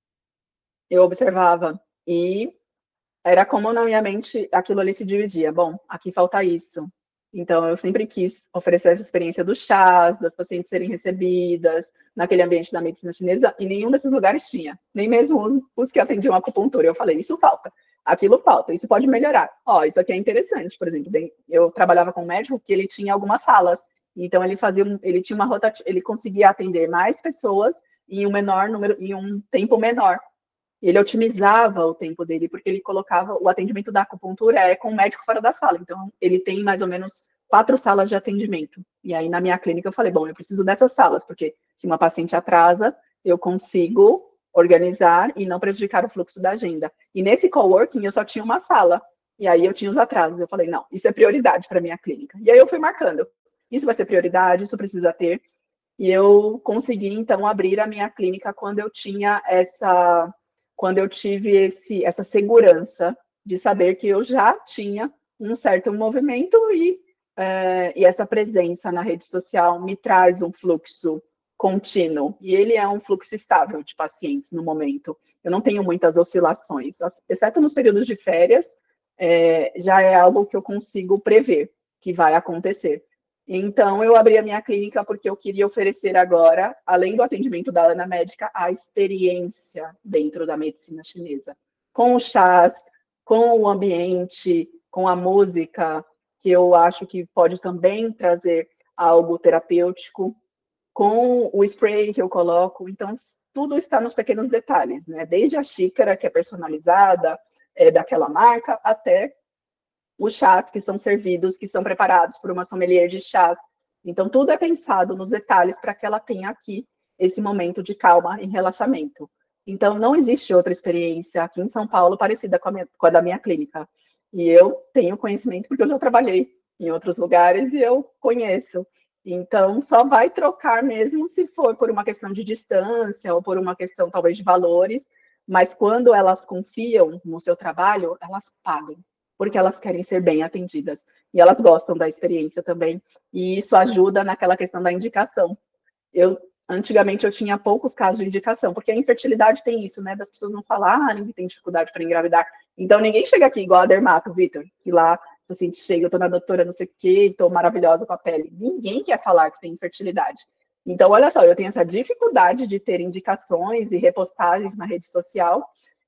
Eu observava e era como na minha mente aquilo ali se dividia. Bom, aqui falta isso. Então, eu sempre quis oferecer essa experiência dos chás, das pacientes serem recebidas, naquele ambiente da medicina chinesa, e nenhum desses lugares tinha, nem mesmo os que atendiam acupuntura. Eu falei, isso falta, aquilo falta, isso pode melhorar. Ó, isso aqui é interessante, por exemplo, eu trabalhava com um médico que ele tinha algumas salas, então ele tinha ele conseguia atender mais pessoas em um menor número, em um tempo menor. Ele otimizava o tempo dele, porque ele colocava o atendimento da acupuntura com o médico fora da sala. Então, ele tem mais ou menos 4 salas de atendimento. E aí, na minha clínica, eu falei, bom, eu preciso dessas salas, porque se uma paciente atrasa, eu consigo organizar e não prejudicar o fluxo da agenda. E nesse coworking, eu só tinha uma sala. E aí, eu tinha os atrasos. Eu falei, não, isso é prioridade para a minha clínica. E aí, eu fui marcando. Isso vai ser prioridade, isso precisa ter. E eu consegui, então, abrir a minha clínica quando eu tinha quando eu tive essa segurança de saber que eu já tinha um certo movimento e essa presença na rede social me traz um fluxo contínuo. E ele é um fluxo estável de pacientes no momento. Eu não tenho muitas oscilações, exceto nos períodos de férias, já é algo que eu consigo prever que vai acontecer. Então, eu abri a minha clínica porque eu queria oferecer agora, além do atendimento da Ana Médica, a experiência dentro da medicina chinesa. Com os chás, com o ambiente, com a música, que eu acho que pode também trazer algo terapêutico, com o spray que eu coloco. Então, tudo está nos pequenos detalhes, né? Desde a xícara, que é personalizada, daquela marca, até os chás que são servidos, que são preparados por uma sommelier de chás. Então, tudo é pensado nos detalhes para que ela tenha aqui esse momento de calma e relaxamento. Então, não existe outra experiência aqui em São Paulo parecida com a da minha clínica. E eu tenho conhecimento porque eu já trabalhei em outros lugares e eu conheço. Então, só vai trocar mesmo se for por uma questão de distância ou por uma questão, talvez, de valores. Mas quando elas confiam no seu trabalho, elas pagam, porque elas querem ser bem atendidas. E elas gostam da experiência também. E isso ajuda naquela questão da indicação. Antigamente, eu tinha poucos casos de indicação, porque a infertilidade tem isso, né? Das pessoas não falarem que tem dificuldade para engravidar. Então, ninguém chega aqui igual a Dermato, Vitor, que lá, assim, chega, eu tô na doutora não sei o quê, tô maravilhosa com a pele. Ninguém quer falar que tem infertilidade. Então, olha só, eu tenho essa dificuldade de ter indicações e repostagens na rede social.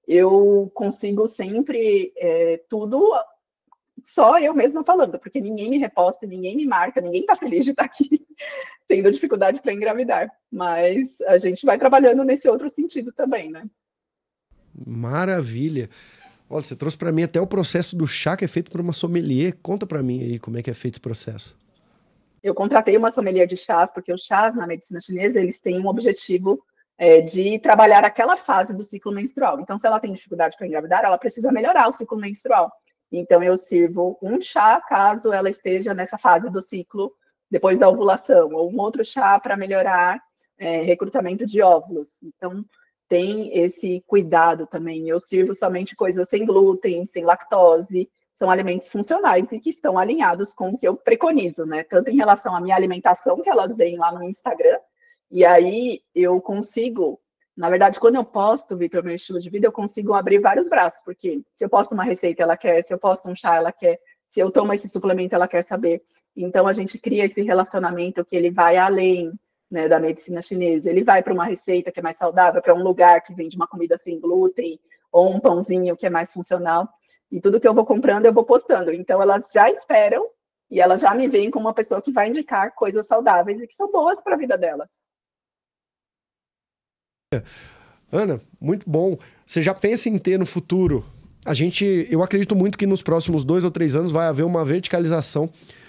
Eu consigo sempre tudo só eu mesma falando, porque ninguém me reposta, ninguém me marca, ninguém tá feliz de estar aqui tendo dificuldade para engravidar. Mas a gente vai trabalhando nesse outro sentido também, né? Maravilha! Olha, você trouxe para mim até o processo do chá que é feito por uma sommelier. Conta para mim aí como é que é feito esse processo. Eu contratei uma sommelier de chás, porque os chás na medicina chinesa, eles têm um objetivo de trabalhar aquela fase do ciclo menstrual. Então, se ela tem dificuldade para engravidar, ela precisa melhorar o ciclo menstrual. Então, eu sirvo um chá caso ela esteja nessa fase do ciclo depois da ovulação, ou um outro chá para melhorar recrutamento de óvulos. Então, tem esse cuidado também. Eu sirvo somente coisas sem glúten, sem lactose, são alimentos funcionais e que estão alinhados com o que eu preconizo, né? Tanto em relação à minha alimentação, que elas veem lá no Instagram, e aí eu consigo, na verdade, quando eu posto, Vitor, meu estilo de vida, eu consigo abrir vários braços, porque se eu posto uma receita, ela quer, se eu posto um chá, ela quer, se eu tomo esse suplemento, ela quer saber. Então, a gente cria esse relacionamento que ele vai além, né, da medicina chinesa. Ele vai para uma receita que é mais saudável, para um lugar que vende uma comida sem glúten, ou um pãozinho que é mais funcional. E tudo que eu vou comprando, eu vou postando. Então, elas já esperam e elas já me veem como uma pessoa que vai indicar coisas saudáveis e que são boas para a vida delas. Ana, muito bom. Você já pensa em ter no futuro? Eu acredito muito que nos próximos 2 ou 3 anos vai haver uma verticalização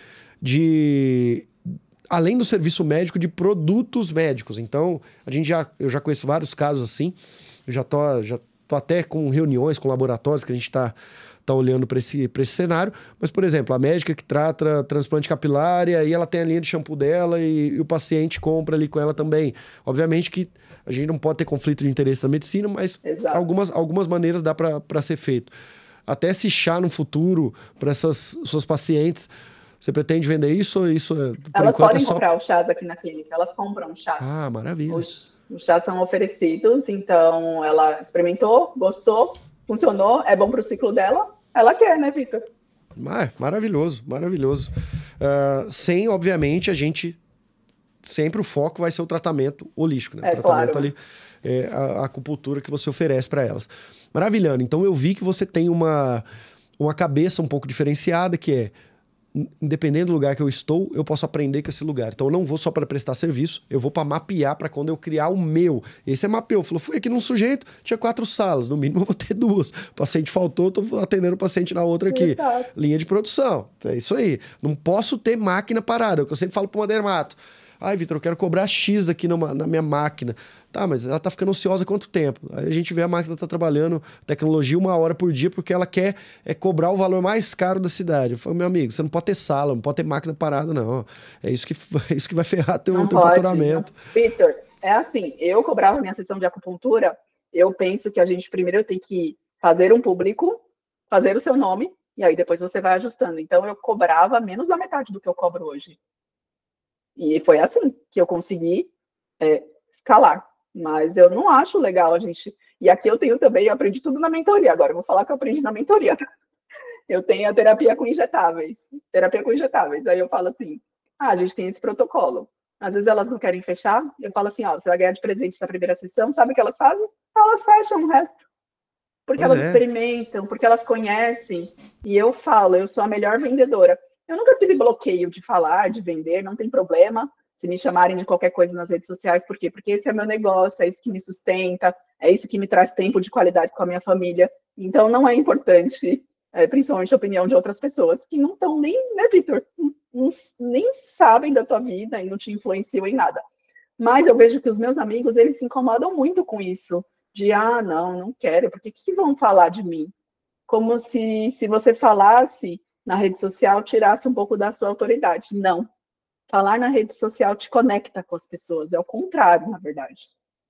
além do serviço médico, de produtos médicos. Então, eu já conheço vários casos assim. Eu já tô até com reuniões com laboratórios que a gente tá olhando para esse cenário. Mas, por exemplo, a médica que trata transplante capilar, e aí ela tem a linha de shampoo dela e o paciente compra ali com ela também. Obviamente que a gente não pode ter conflito de interesse na medicina, mas algumas maneiras dá para ser feito. Até esse chá no futuro para essas suas pacientes, você pretende vender isso? Ou isso elas podem comprar os chás aqui na clínica, elas compram chás. Ah, maravilha. Os chás são oferecidos, então ela experimentou, gostou, funcionou, é bom para o ciclo dela, ela quer, né, Vitor? Maravilhoso, maravilhoso. Sem, obviamente, sempre o foco vai ser o tratamento holístico, né? O tratamento ali, a acupuntura que você oferece para elas. Maravilhando. Então eu vi que você tem uma cabeça um pouco diferenciada, que é, independente do lugar que eu estou, eu posso aprender com esse lugar. Então eu não vou só para prestar serviço, eu vou para mapear, para quando eu criar o meu. Esse é mapeou. Falou, fui aqui num sujeito, tinha 4 salas, no mínimo eu vou ter 2. O paciente faltou, tô atendendo o paciente na outra aqui. Exato. Linha de produção. É isso aí. Não posso ter máquina parada. É o que eu sempre falo para uma dermato. Ai, Vitor, eu quero cobrar X aqui na minha máquina. Tá, mas ela tá ficando ociosa há quanto tempo? Aí a gente vê a máquina tá trabalhando tecnologia 1 hora por dia porque ela quer cobrar o valor mais caro da cidade. Eu falo, meu amigo, você não pode ter sala, não pode ter máquina parada, não. É isso que vai ferrar teu faturamento. Vitor, é assim, eu cobrava minha sessão de acupuntura, eu penso que a gente primeiro tem que fazer um público, fazer o seu nome, e aí depois você vai ajustando. Então eu cobrava menos da metade do que eu cobro hoje. E foi assim que eu consegui escalar. Mas eu não acho legal a gente... E aqui eu aprendi tudo na mentoria. Agora eu vou falar que eu aprendi na mentoria. Eu tenho a terapia com injetáveis. Aí eu falo assim, a gente tem esse protocolo. Às vezes elas não querem fechar. Eu falo assim, você vai ganhar de presente essa primeira sessão. Sabe o que elas fazem? Elas fecham o resto. Porque elas experimentam, porque elas conhecem. E eu falo, eu sou a melhor vendedora. Eu nunca tive bloqueio de falar, de vender, não tem problema se me chamarem de qualquer coisa nas redes sociais. Por quê? Porque esse é meu negócio, é isso que me sustenta, é isso que me traz tempo de qualidade com a minha família. Então, não é importante, principalmente a opinião de outras pessoas que não estão nem, né, Vitor? Nem sabem da tua vida e não te influenciam em nada. Mas eu vejo que os meus amigos, eles se incomodam muito com isso. De, não quero, porque o que vão falar de mim? Como se você falasse na rede social, tirasse um pouco da sua autoridade. Não. Falar na rede social te conecta com as pessoas. É o contrário, na verdade.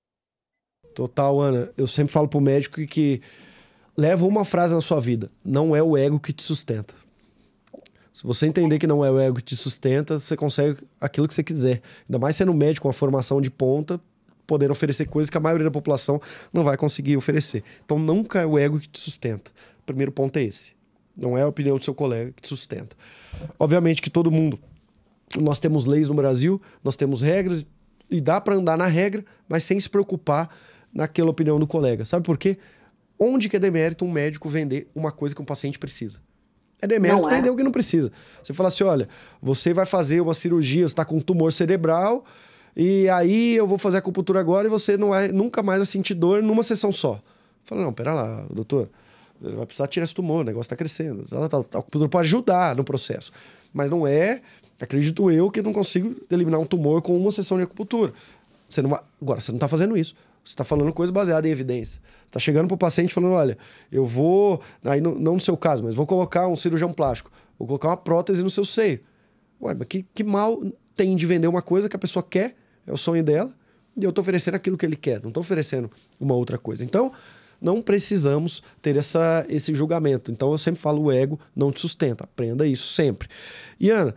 Total, Ana. Eu sempre falo pro médico que leva uma frase na sua vida. Não é o ego que te sustenta. Se você entender que não é o ego que te sustenta, você consegue aquilo que você quiser. Ainda mais sendo médico com uma formação de ponta, poder oferecer coisas que a maioria da população não vai conseguir oferecer. Então, nunca é o ego que te sustenta. O primeiro ponto é esse. Não é a opinião do seu colega que te sustenta. Obviamente que todo mundo... Nós temos leis no Brasil, nós temos regras, e dá para andar na regra, mas sem se preocupar naquela opinião do colega. Sabe por quê? Onde que é demérito um médico vender uma coisa que um paciente precisa? É demérito vender o que não precisa. Você fala assim, olha, você vai fazer uma cirurgia, você está com um tumor cerebral, e aí eu vou fazer a acupuntura agora e você nunca mais vai sentir dor numa sessão só. Fala, não, pera lá, doutor. Vai precisar tirar esse tumor, o negócio está crescendo. A acupuntura pode ajudar no processo. Mas não acredito eu, que não consigo eliminar um tumor com uma sessão de acupuntura. Agora, você não está fazendo isso. Você está falando coisa baseada em evidência. Você está chegando para o paciente falando, olha, eu vou, aí não no seu caso, mas vou colocar um cirurgião plástico, vou colocar uma prótese no seu seio. Ué, mas que mal tem de vender uma coisa que a pessoa quer, é o sonho dela, e eu estou oferecendo aquilo que ele quer, não estou oferecendo uma outra coisa. Então, não precisamos ter esse julgamento. Então, eu sempre falo, o ego não te sustenta. Aprenda isso sempre. E, Ana,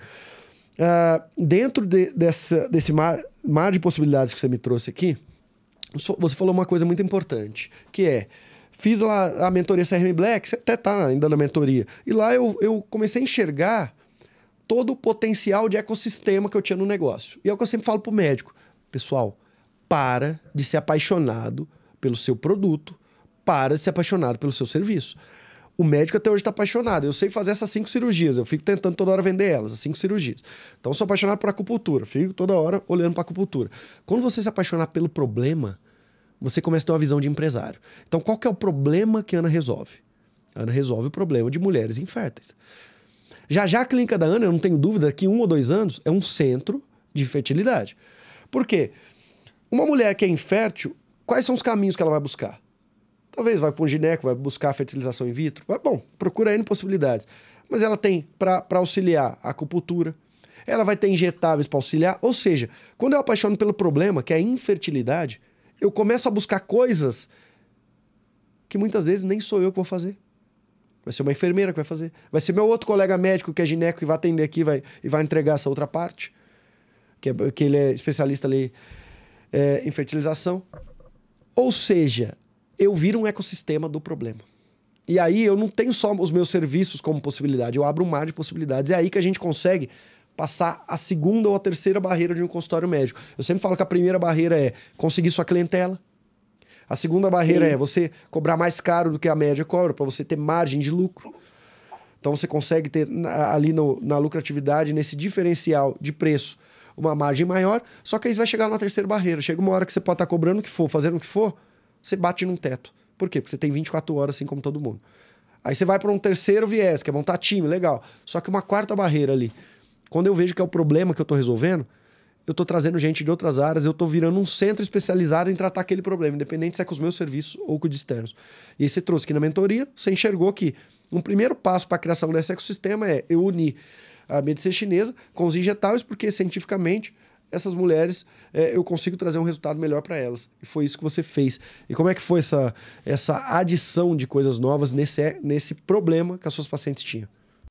dentro desse mar de possibilidades que você me trouxe aqui, você falou uma coisa muito importante, que é, fiz lá a mentoria CRM Black, você até está ainda na mentoria, e lá eu comecei a enxergar todo o potencial de ecossistema que eu tinha no negócio. E é o que eu sempre falo para o médico. Pessoal, para de ser apaixonado pelo seu produto, para de ser apaixonado pelo seu serviço. O médico até hoje está apaixonado. Eu sei fazer essas 5 cirurgias. Eu fico tentando toda hora vender elas, as 5 cirurgias. Então, eu sou apaixonado por acupuntura. Fico toda hora olhando para acupuntura. Quando você se apaixonar pelo problema, você começa a ter uma visão de empresário. Então, qual que é o problema que a Ana resolve? A Ana resolve o problema de mulheres inférteis. Já a clínica da Ana, eu não tenho dúvida que 1 ou 2 anos é um centro de fertilidade. Por quê? Uma mulher que é infértil, quais são os caminhos que ela vai buscar? Talvez vai para um gineco, vai buscar a fertilização in vitro. Bom, procura N possibilidades. Mas ela tem para auxiliar a acupuntura, ela vai ter injetáveis para auxiliar. Ou seja, quando eu apaixono pelo problema, que é a infertilidade, eu começo a buscar coisas que muitas vezes nem sou eu que vou fazer. Vai ser uma enfermeira que vai fazer. Vai ser meu outro colega médico que é gineco e vai atender aqui e vai entregar essa outra parte. Que ele é especialista ali em fertilização. Ou seja, eu viro um ecossistema do problema. E aí eu não tenho só os meus serviços como possibilidade, eu abro um mar de possibilidades. É aí que a gente consegue passar a segunda ou a terceira barreira de um consultório médico. Eu sempre falo que a primeira barreira é conseguir sua clientela. A segunda barreira é você cobrar mais caro do que a média cobra, para você ter margem de lucro. Então você consegue ter ali na lucratividade, nesse diferencial de preço, uma margem maior, só que aí você vai chegar na terceira barreira. Chega uma hora que você pode estar cobrando o que for, fazendo o que for, você bate num teto. Por quê? Porque você tem 24 horas, assim como todo mundo. Aí você vai para um terceiro viés, que é montar time, legal. Só que uma quarta barreira ali. Quando eu vejo que é o problema que eu estou resolvendo, eu estou trazendo gente de outras áreas, eu estou virando um centro especializado em tratar aquele problema, independente se é com os meus serviços ou com os externos. E aí você trouxe aqui na mentoria, você enxergou que um primeiro passo para a criação desse ecossistema é eu unir a medicina chinesa com os injetáveis, porque cientificamente essas mulheres, eu consigo trazer um resultado melhor para elas. E foi isso que você fez. E como é que foi essa adição de coisas novas nesse problema que as suas pacientes tinham?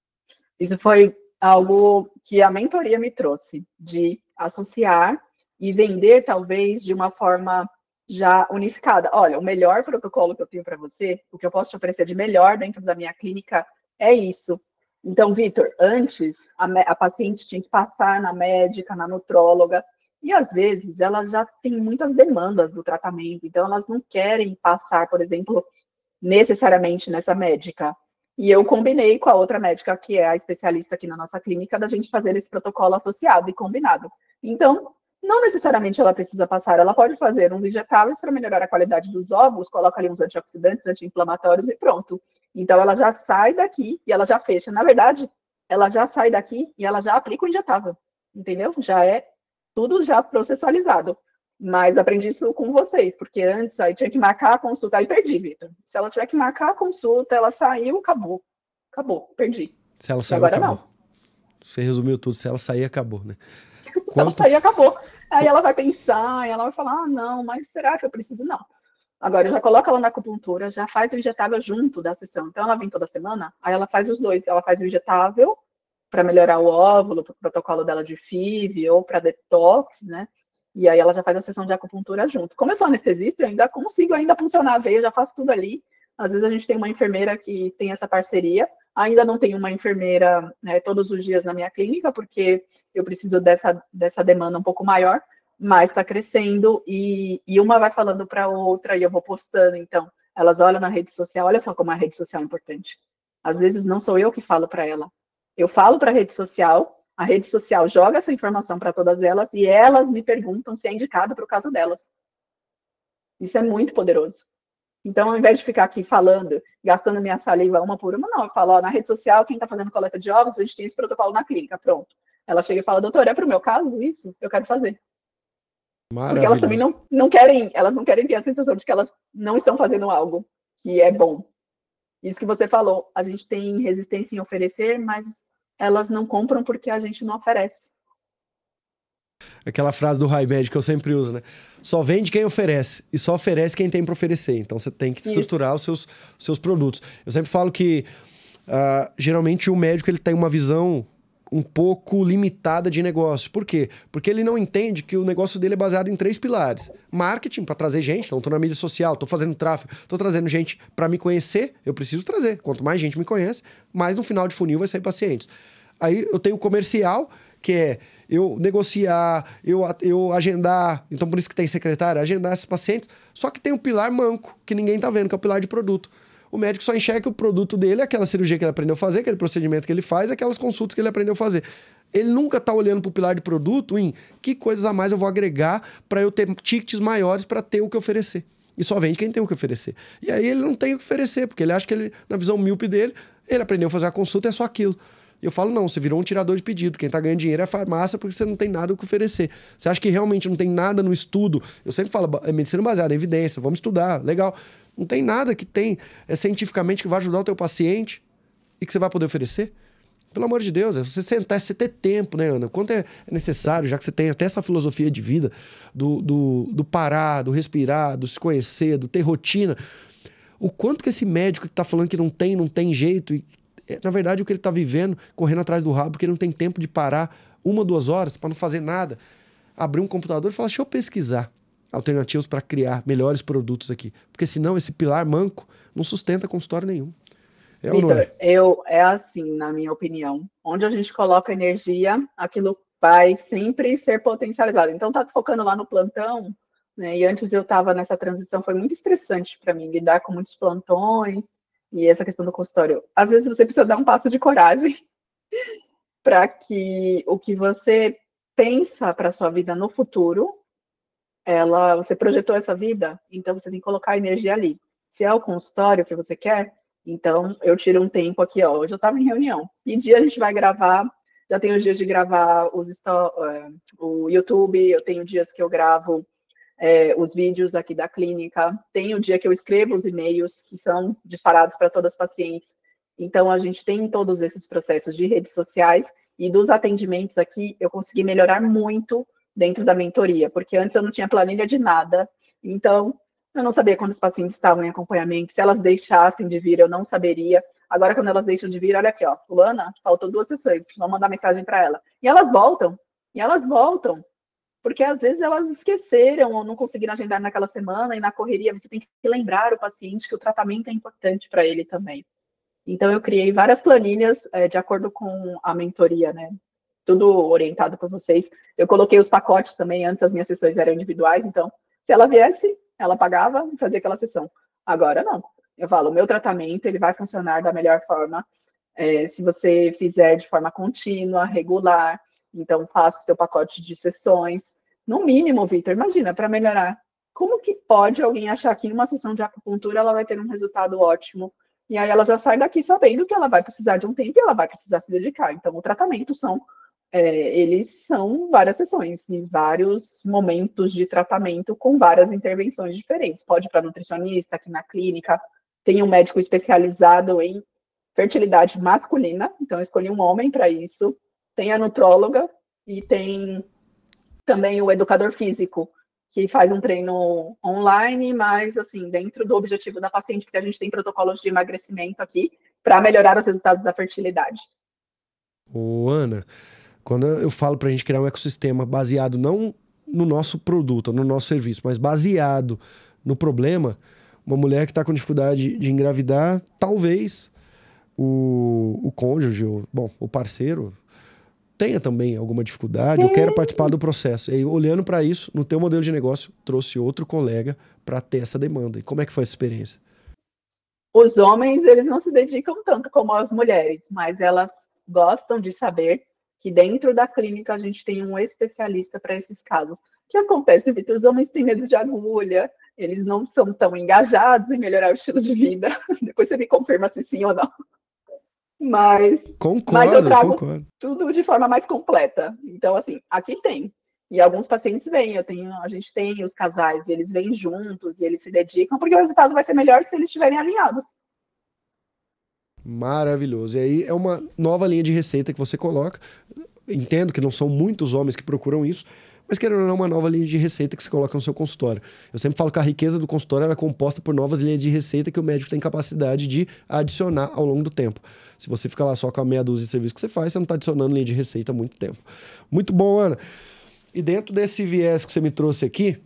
Isso foi algo que a mentoria me trouxe, de associar e vender, talvez, de uma forma já unificada. Olha, o melhor protocolo que eu tenho para você, o que eu posso te oferecer de melhor dentro da minha clínica é isso. Então, Vitor, antes, a paciente tinha que passar na médica, na nutróloga, e às vezes elas já têm muitas demandas do tratamento, então elas não querem passar, por exemplo, necessariamente nessa médica. E eu combinei com a outra médica, que é a especialista aqui na nossa clínica, da gente fazer esse protocolo associado e combinado. Então, não necessariamente ela precisa passar, ela pode fazer uns injetáveis para melhorar a qualidade dos óvulos, coloca ali uns antioxidantes, anti-inflamatórios e pronto. Então, ela já sai daqui e ela já fecha. Na verdade, ela já sai daqui e ela já aplica o injetável, entendeu? Já é tudo já processualizado. Mas aprendi isso com vocês, porque antes aí tinha que marcar a consulta, aí perdi, Vitor. Se ela tiver que marcar a consulta, ela saiu, acabou. Acabou, perdi. Se ela saiu, agora acabou. Não. Você resumiu tudo, se ela sair, acabou, né? Se ela sair, acabou. Aí ela vai pensar, ela vai falar, não, mas será que eu preciso? Não. Agora, eu já coloco ela na acupuntura, já faz o injetável junto da sessão. Então, ela vem toda semana, aí ela faz os dois. Ela faz o injetável para melhorar o óvulo, para o protocolo dela de FIV ou para detox, né? E aí ela já faz a sessão de acupuntura junto. Como eu sou anestesista, eu ainda consigo funcionar a veia, eu já faço tudo ali. Às vezes a gente tem uma enfermeira que tem essa parceria. Ainda não tenho uma enfermeira, né, todos os dias na minha clínica, porque eu preciso dessa demanda um pouco maior, mas está crescendo e uma vai falando para a outra e eu vou postando. Então, elas olham na rede social, olha só como a rede social é importante. Às vezes não sou eu que falo para ela. Eu falo para a rede social joga essa informação para todas elas e elas me perguntam se é indicado para o caso delas. Isso é muito poderoso. Então, ao invés de ficar aqui falando, gastando minha saliva uma por uma, não, eu falo, ó, na rede social, quem está fazendo coleta de óvulos, a gente tem esse protocolo na clínica, pronto. Ela chega e fala, doutora, é para o meu caso isso? Eu quero fazer. Porque elas também Maravilhoso. não querem ter a sensação de que elas não estão fazendo algo que é bom. Isso que você falou, a gente tem resistência em oferecer, mas elas não compram porque a gente não oferece. Aquela frase do Rai-Med que eu sempre uso, né? Só vende quem oferece e só oferece quem tem para oferecer. Então você tem que Isso. estruturar os seus produtos. Eu sempre falo que geralmente o médico ele tem uma visão um pouco limitada de negócio. Por quê? Porque ele não entende que o negócio dele é baseado em 3 pilares. Marketing, para trazer gente. Então, estou na mídia social, estou fazendo tráfego, estou trazendo gente para me conhecer. Eu preciso trazer. Quanto mais gente me conhece, mais no final de funil vai sair pacientes. Aí eu tenho o comercial, que é eu negociar, eu agendar. Então, por isso que tem secretário, agendar esses pacientes. Só que tem um pilar manco, que ninguém tá vendo, que é o pilar de produto. O médico só enxerga que o produto dele é aquela cirurgia que ele aprendeu a fazer, aquele procedimento que ele faz, aquelas consultas que ele aprendeu a fazer. Ele nunca tá olhando pro pilar de produto em que coisas a mais eu vou agregar para eu ter tickets maiores para ter o que oferecer. E só vende quem tem o que oferecer. E aí ele não tem o que oferecer, porque ele acha que ele, na visão míope dele, ele aprendeu a fazer a consulta, é só aquilo. E eu falo, não, você virou um tirador de pedido. Quem tá ganhando dinheiro é a farmácia porque você não tem nada o que oferecer. Você acha que realmente não tem nada no estudo? Eu sempre falo, é medicina baseada em evidência, vamos estudar, legal. Não tem nada que tem cientificamente que vai ajudar o teu paciente e que você vai poder oferecer. Pelo amor de Deus, é você sentar, é você ter tempo, né, Ana? Quanto é necessário, já que você tem até essa filosofia de vida, do parar, do respirar, do se conhecer, do ter rotina. O quanto que esse médico que tá falando que não tem jeito, na verdade, o que ele tá vivendo, correndo atrás do rabo, porque ele não tem tempo de parar 1, 2 horas para não fazer nada. Abrir um computador e falar, deixa eu pesquisar alternativas para criar melhores produtos aqui. Porque senão esse pilar manco não sustenta consultório nenhum. É ou não Vitor, é? é assim, na minha opinião. Onde a gente coloca energia, aquilo vai sempre ser potencializado. Então, tá focando lá no plantão, né? E antes eu estava nessa transição, foi muito estressante para mim lidar com muitos plantões e essa questão do consultório. Às vezes você precisa dar um passo de coragem para que o que você pensa para sua vida no futuro, você projetou essa vida, então você tem que colocar a energia ali. Se é o consultório que você quer, então eu tiro um tempo aqui, ó. Hoje eu estava em reunião. Que dia a gente vai gravar? Já tenho os dias de gravar o YouTube, eu tenho dias que eu gravo os vídeos aqui da clínica, tem o dia que eu escrevo os e-mails que são disparados para todas as pacientes. Então, a gente tem todos esses processos de redes sociais e dos atendimentos aqui, eu consegui melhorar muito dentro da mentoria, porque antes eu não tinha planilha de nada, então eu não sabia quando os pacientes estavam em acompanhamento, se elas deixassem de vir, eu não saberia. Agora, quando elas deixam de vir, olha aqui, ó, fulana, faltou 2 sessões, vamos mandar mensagem para ela. E elas voltam, porque às vezes elas esqueceram ou não conseguiram agendar naquela semana e na correria você tem que lembrar o paciente que o tratamento é importante para ele também. Então eu criei várias planilhas de acordo com a mentoria, né? Tudo orientado por vocês. Eu coloquei os pacotes também, antes as minhas sessões eram individuais, então se ela viesse, ela pagava e fazia aquela sessão. Agora não. Eu falo, o meu tratamento ele vai funcionar da melhor forma se você fizer de forma contínua, regular. Então, faça seu pacote de sessões. No mínimo, Vitor, imagina, para melhorar. Como que pode alguém achar que em uma sessão de acupuntura ela vai ter um resultado ótimo? E aí ela já sai daqui sabendo que ela vai precisar de um tempo e ela vai precisar se dedicar. Então, o tratamento eles são várias sessões e vários momentos de tratamento com várias intervenções diferentes. Pode ir para nutricionista, aqui na clínica. Tem um médico especializado em fertilidade masculina, então eu escolhi um homem para isso. Tem a nutróloga e tem também o educador físico, que faz um treino online, mas assim, dentro do objetivo da paciente, porque a gente tem protocolos de emagrecimento aqui para melhorar os resultados da fertilidade. Ô, Ana, quando eu falo pra gente criar um ecossistema baseado não no nosso produto, no nosso serviço, mas baseado no problema, uma mulher que está com dificuldade de engravidar, talvez o cônjuge, o parceiro, tenha também alguma dificuldade, eu quero participar do processo. E aí, olhando para isso, no teu modelo de negócio, trouxe outro colega para ter essa demanda. E como é que foi essa experiência? Os homens, eles não se dedicam tanto como as mulheres, mas elas gostam de saber que dentro da clínica a gente tem um especialista para esses casos. O que acontece, Vitor? Os homens têm medo de agulha, eles não são tão engajados em melhorar o estilo de vida. Depois você me confirma se sim ou não. Mas eu trago Concordo. tudo de forma mais completa. Então, assim, aqui tem. E alguns pacientes vêm, a gente tem os casais, e eles vêm juntos, e eles se dedicam, porque o resultado vai ser melhor se eles estiverem alinhados. Maravilhoso. E aí é uma nova linha de receita que você coloca. Entendo que não são muitos homens que procuram isso, mas querendo ou não, uma nova linha de receita que você coloca no seu consultório. Eu sempre falo que a riqueza do consultório é composta por novas linhas de receita que o médico tem capacidade de adicionar ao longo do tempo. Se você fica lá só com a meia dúzia de serviços que você faz, você não está adicionando linha de receita há muito tempo. Muito bom, Ana. E dentro desse viés que você me trouxe aqui,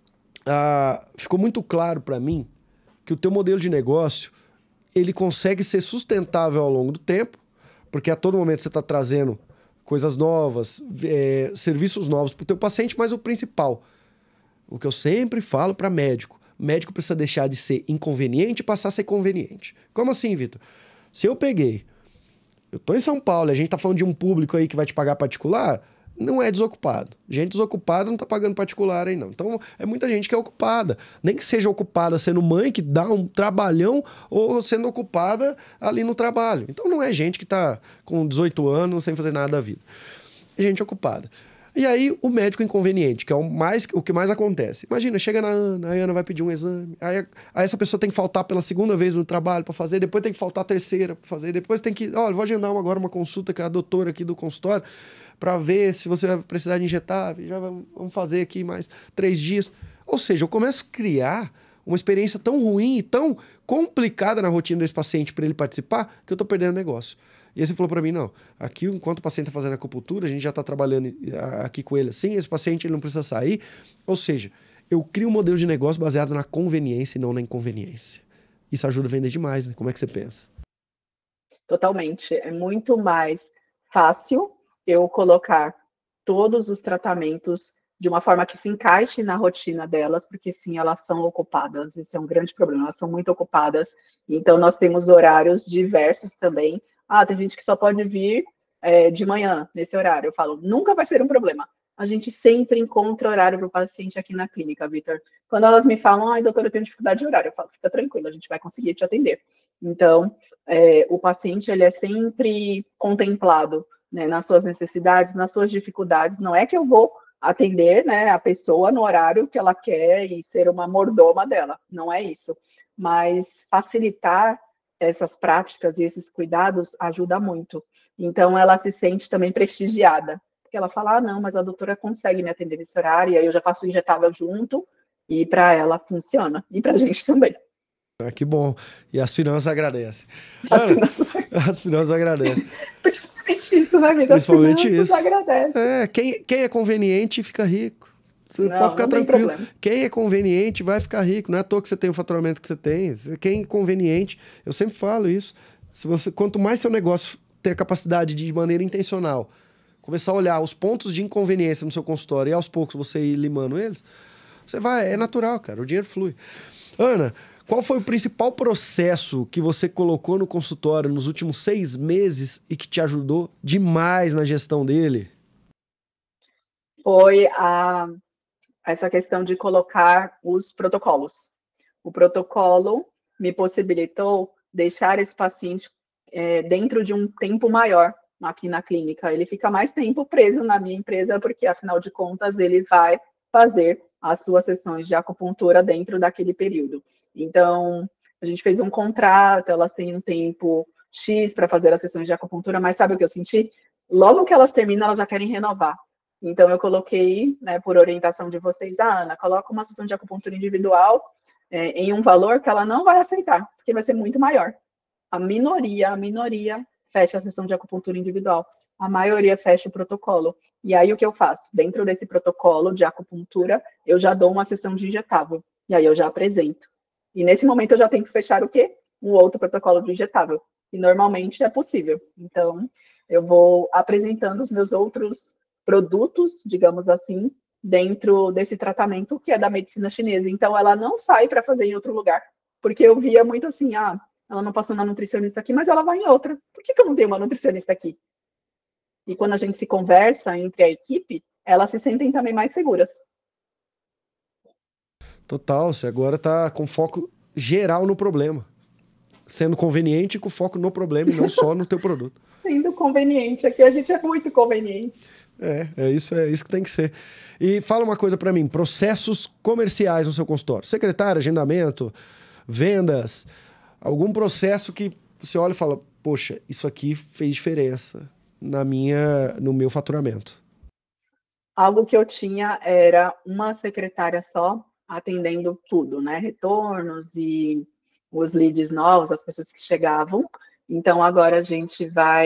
ficou muito claro para mim que o teu modelo de negócio ele consegue ser sustentável ao longo do tempo, porque a todo momento você está trazendo coisas novas, serviços novos para o teu paciente, mas o principal, o que eu sempre falo para médico precisa deixar de ser inconveniente e passar a ser conveniente. Como assim, Vitor? Se eu tô em São Paulo, a gente tá falando de um público aí que vai te pagar particular, não é desocupado. Gente desocupada não tá pagando particular aí, não. Então, é muita gente que é ocupada. Nem que seja ocupada sendo mãe, que dá um trabalhão, ou sendo ocupada ali no trabalho. Então, não é gente que tá com 18 anos sem fazer nada da vida. É gente ocupada. E aí, o médico inconveniente, que é o que mais acontece. Imagina, chega na Ana, aí a Ana vai pedir um exame, aí essa pessoa tem que faltar pela segunda vez no trabalho para fazer, depois tem que faltar a terceira para fazer, depois tem que... Olha, vou agendar agora uma consulta com a doutora aqui do consultório para ver se você vai precisar de injetar, já vamos fazer aqui mais 3 dias. Ou seja, eu começo a criar uma experiência tão ruim e tão complicada na rotina desse paciente para ele participar que eu tô perdendo negócio. E aí você falou para mim, não, aqui enquanto o paciente está fazendo acupuntura, a gente já está trabalhando aqui com ele assim, esse paciente ele não precisa sair. Ou seja, eu crio um modelo de negócio baseado na conveniência e não na inconveniência. Isso ajuda a vender demais, né? Como é que você pensa? Totalmente. É muito mais fácil eu colocar todos os tratamentos de uma forma que se encaixe na rotina delas, porque sim, elas são ocupadas, esse é um grande problema, elas são muito ocupadas, então nós temos horários diversos também. Tem gente que só pode vir de manhã, nesse horário. Eu falo, nunca vai ser um problema. A gente sempre encontra horário para o paciente aqui na clínica, Vitor. Quando elas me falam, doutora, eu tenho dificuldade de horário, eu falo, fica tranquilo, a gente vai conseguir te atender. Então, o paciente, ele é sempre contemplado, né, nas suas necessidades, nas suas dificuldades. Não é que eu vou atender, né, a pessoa no horário que ela quer e ser uma mordoma dela. Não é isso. Mas facilitar essas práticas e esses cuidados ajuda muito. Então, ela se sente também prestigiada. Porque ela fala, não, mas a doutora consegue me atender nesse horário, e aí eu já faço o injetável junto, e para ela funciona. E para a gente também. Que bom. E as finanças agradecem. As finanças agradecem. Principalmente isso, né, vida? Principalmente isso. Agradece. Quem é conveniente fica rico. Você pode ficar tranquilo. Quem é conveniente vai ficar rico. Não é à toa que você tem o faturamento que você tem. Quem é conveniente, eu sempre falo isso. Quanto mais seu negócio ter a capacidade de maneira intencional, começar a olhar os pontos de inconveniência no seu consultório e aos poucos você ir limando eles, é natural, cara. O dinheiro flui. Ana, qual foi o principal processo que você colocou no consultório nos últimos 6 meses e que te ajudou demais na gestão dele? Foi essa questão de colocar os protocolos. O protocolo me possibilitou deixar esse paciente dentro de um tempo maior aqui na clínica. Ele fica mais tempo preso na minha empresa, porque, afinal de contas, ele vai fazer as suas sessões de acupuntura dentro daquele período. Então, a gente fez um contrato, elas têm um tempo X para fazer as sessões de acupuntura, mas sabe o que eu senti? Logo que elas terminam, elas já querem renovar. Então, eu coloquei, né, por orientação de vocês, Ana, coloca uma sessão de acupuntura individual em um valor que ela não vai aceitar, porque vai ser muito maior. A minoria fecha a sessão de acupuntura individual. A maioria fecha o protocolo. E aí, o que eu faço? Dentro desse protocolo de acupuntura, eu já dou uma sessão de injetável. E aí, eu já apresento. E nesse momento, eu já tenho que fechar o quê? Um outro protocolo de injetável. E normalmente é possível. Então, eu vou apresentando os meus outros produtos, digamos assim, dentro desse tratamento que é da medicina chinesa. Então, ela não sai para fazer em outro lugar. Porque eu via muito assim, ela não passou na nutricionista aqui, mas ela vai em outra. Por que eu não tenho uma nutricionista aqui? E quando a gente se conversa entre a equipe, elas se sentem também mais seguras. Total, você agora está com foco geral no problema. Sendo conveniente com foco no problema e não só no teu produto. Sendo conveniente. Aqui a gente é muito conveniente. É isso que tem que ser. E fala uma coisa para mim, processos comerciais no seu consultório. Secretário, agendamento, vendas, algum processo que você olha e fala, poxa, isso aqui fez diferença no meu faturamento. Algo que eu tinha era uma secretária só atendendo tudo, né? Retornos e os leads novos, as pessoas que chegavam. Então, agora a gente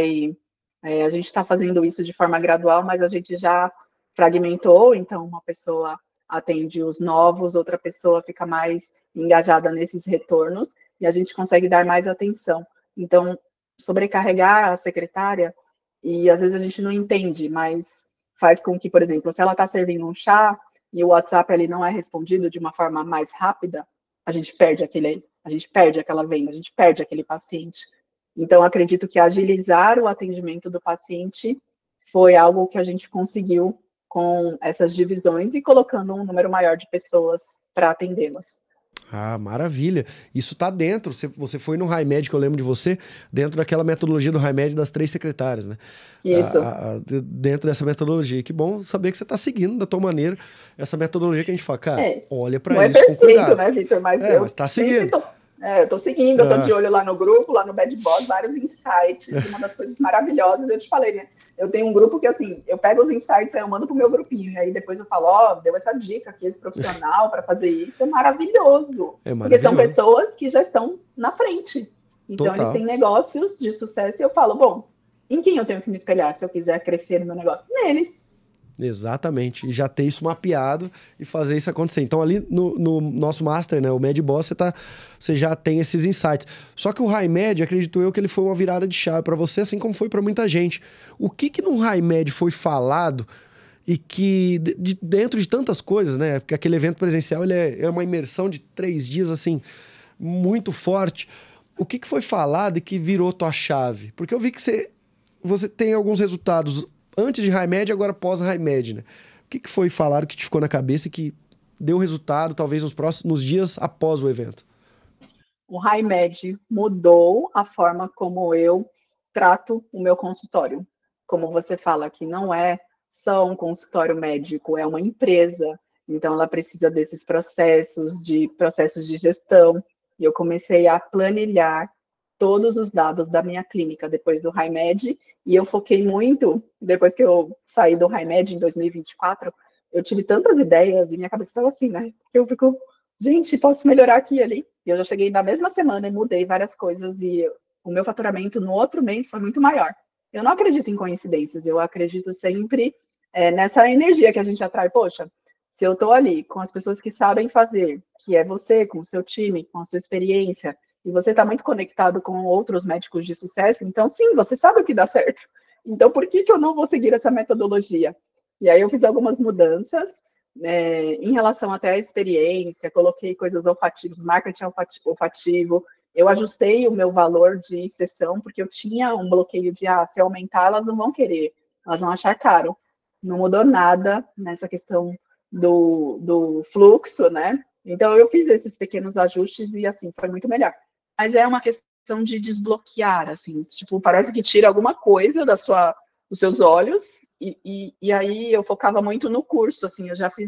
está fazendo isso de forma gradual, mas a gente já fragmentou, então uma pessoa atende os novos, outra pessoa fica mais engajada nesses retornos, e a gente consegue dar mais atenção. Então, sobrecarregar a secretária, e às vezes a gente não entende, mas faz com que, por exemplo, se ela está servindo um chá e o WhatsApp ali não é respondido de uma forma mais rápida, a gente perde aquela venda, a gente perde aquele paciente. Então, acredito que agilizar o atendimento do paciente foi algo que a gente conseguiu com essas divisões e colocando um número maior de pessoas para atendê-las. Ah, maravilha. Isso está dentro. Você foi no HighMed, que eu lembro de você, dentro daquela metodologia do HighMed das 3 secretárias, né? Isso. Dentro dessa metodologia. Que bom saber que você está seguindo da tua maneira essa metodologia que a gente fala, cara, olha para isso com cuidado. Não é perfeito, né, Vitor? Mas eu tá seguindo. Eu tô seguindo, eu tô de olho lá no grupo, lá no Bad Boss, vários insights, uma das coisas maravilhosas, eu te falei, né? Eu tenho um grupo que, assim, eu pego os insights, aí eu mando pro meu grupinho, e aí depois eu falo, deu essa dica aqui, esse profissional para fazer isso, é maravilhoso. Porque são pessoas que já estão na frente. Então, Total. Eles têm negócios de sucesso, e eu falo, bom, em quem eu tenho que me espelhar se eu quiser crescer no meu negócio? Neles. Exatamente, e já ter isso mapeado e fazer isso acontecer. Então ali no nosso Master, né, o Med Boss, você já tem esses insights. Só que o HighMed, acredito eu que ele foi uma virada de chave para você, assim como foi para muita gente. O que no HighMed foi falado e que dentro de tantas coisas, né, porque aquele evento presencial ele é uma imersão de 3 dias, assim, muito forte. O que foi falado e que virou tua chave? Porque eu vi que você tem alguns resultados antes de HighMed e agora pós-HighMed, né? O que foi falado que te ficou na cabeça e que deu resultado, talvez, nos dias após o evento? O HighMed mudou a forma como eu trato o meu consultório. Como você fala, que não é só um consultório médico, é uma empresa. Então, ela precisa desses processos de gestão. E eu comecei a planilhar todos os dados da minha clínica depois do HighMed, e eu foquei muito, depois que eu saí do HighMed em 2024, eu tive tantas ideias, e minha cabeça estava assim, né? Eu fico, gente, posso melhorar aqui e ali. E eu já cheguei na mesma semana e mudei várias coisas, e o meu faturamento no outro mês foi muito maior. Eu não acredito em coincidências, eu acredito sempre nessa energia que a gente atrai. Poxa, se eu estou ali com as pessoas que sabem fazer, que é você, com o seu time, com a sua experiência, e você está muito conectado com outros médicos de sucesso, então sim, você sabe o que dá certo. Então, por que eu não vou seguir essa metodologia? E aí eu fiz algumas mudanças em relação até à experiência, coloquei coisas olfativas, marketing olfativo, eu ajustei o meu valor de sessão, porque eu tinha um bloqueio de, se eu aumentar, elas não vão querer, elas vão achar caro. Não mudou nada nessa questão do fluxo, né? Então, eu fiz esses pequenos ajustes e, assim, foi muito melhor. Mas é uma questão de desbloquear, assim, tipo, parece que tira alguma coisa dos seus olhos, e aí eu focava muito no curso, assim, eu já fiz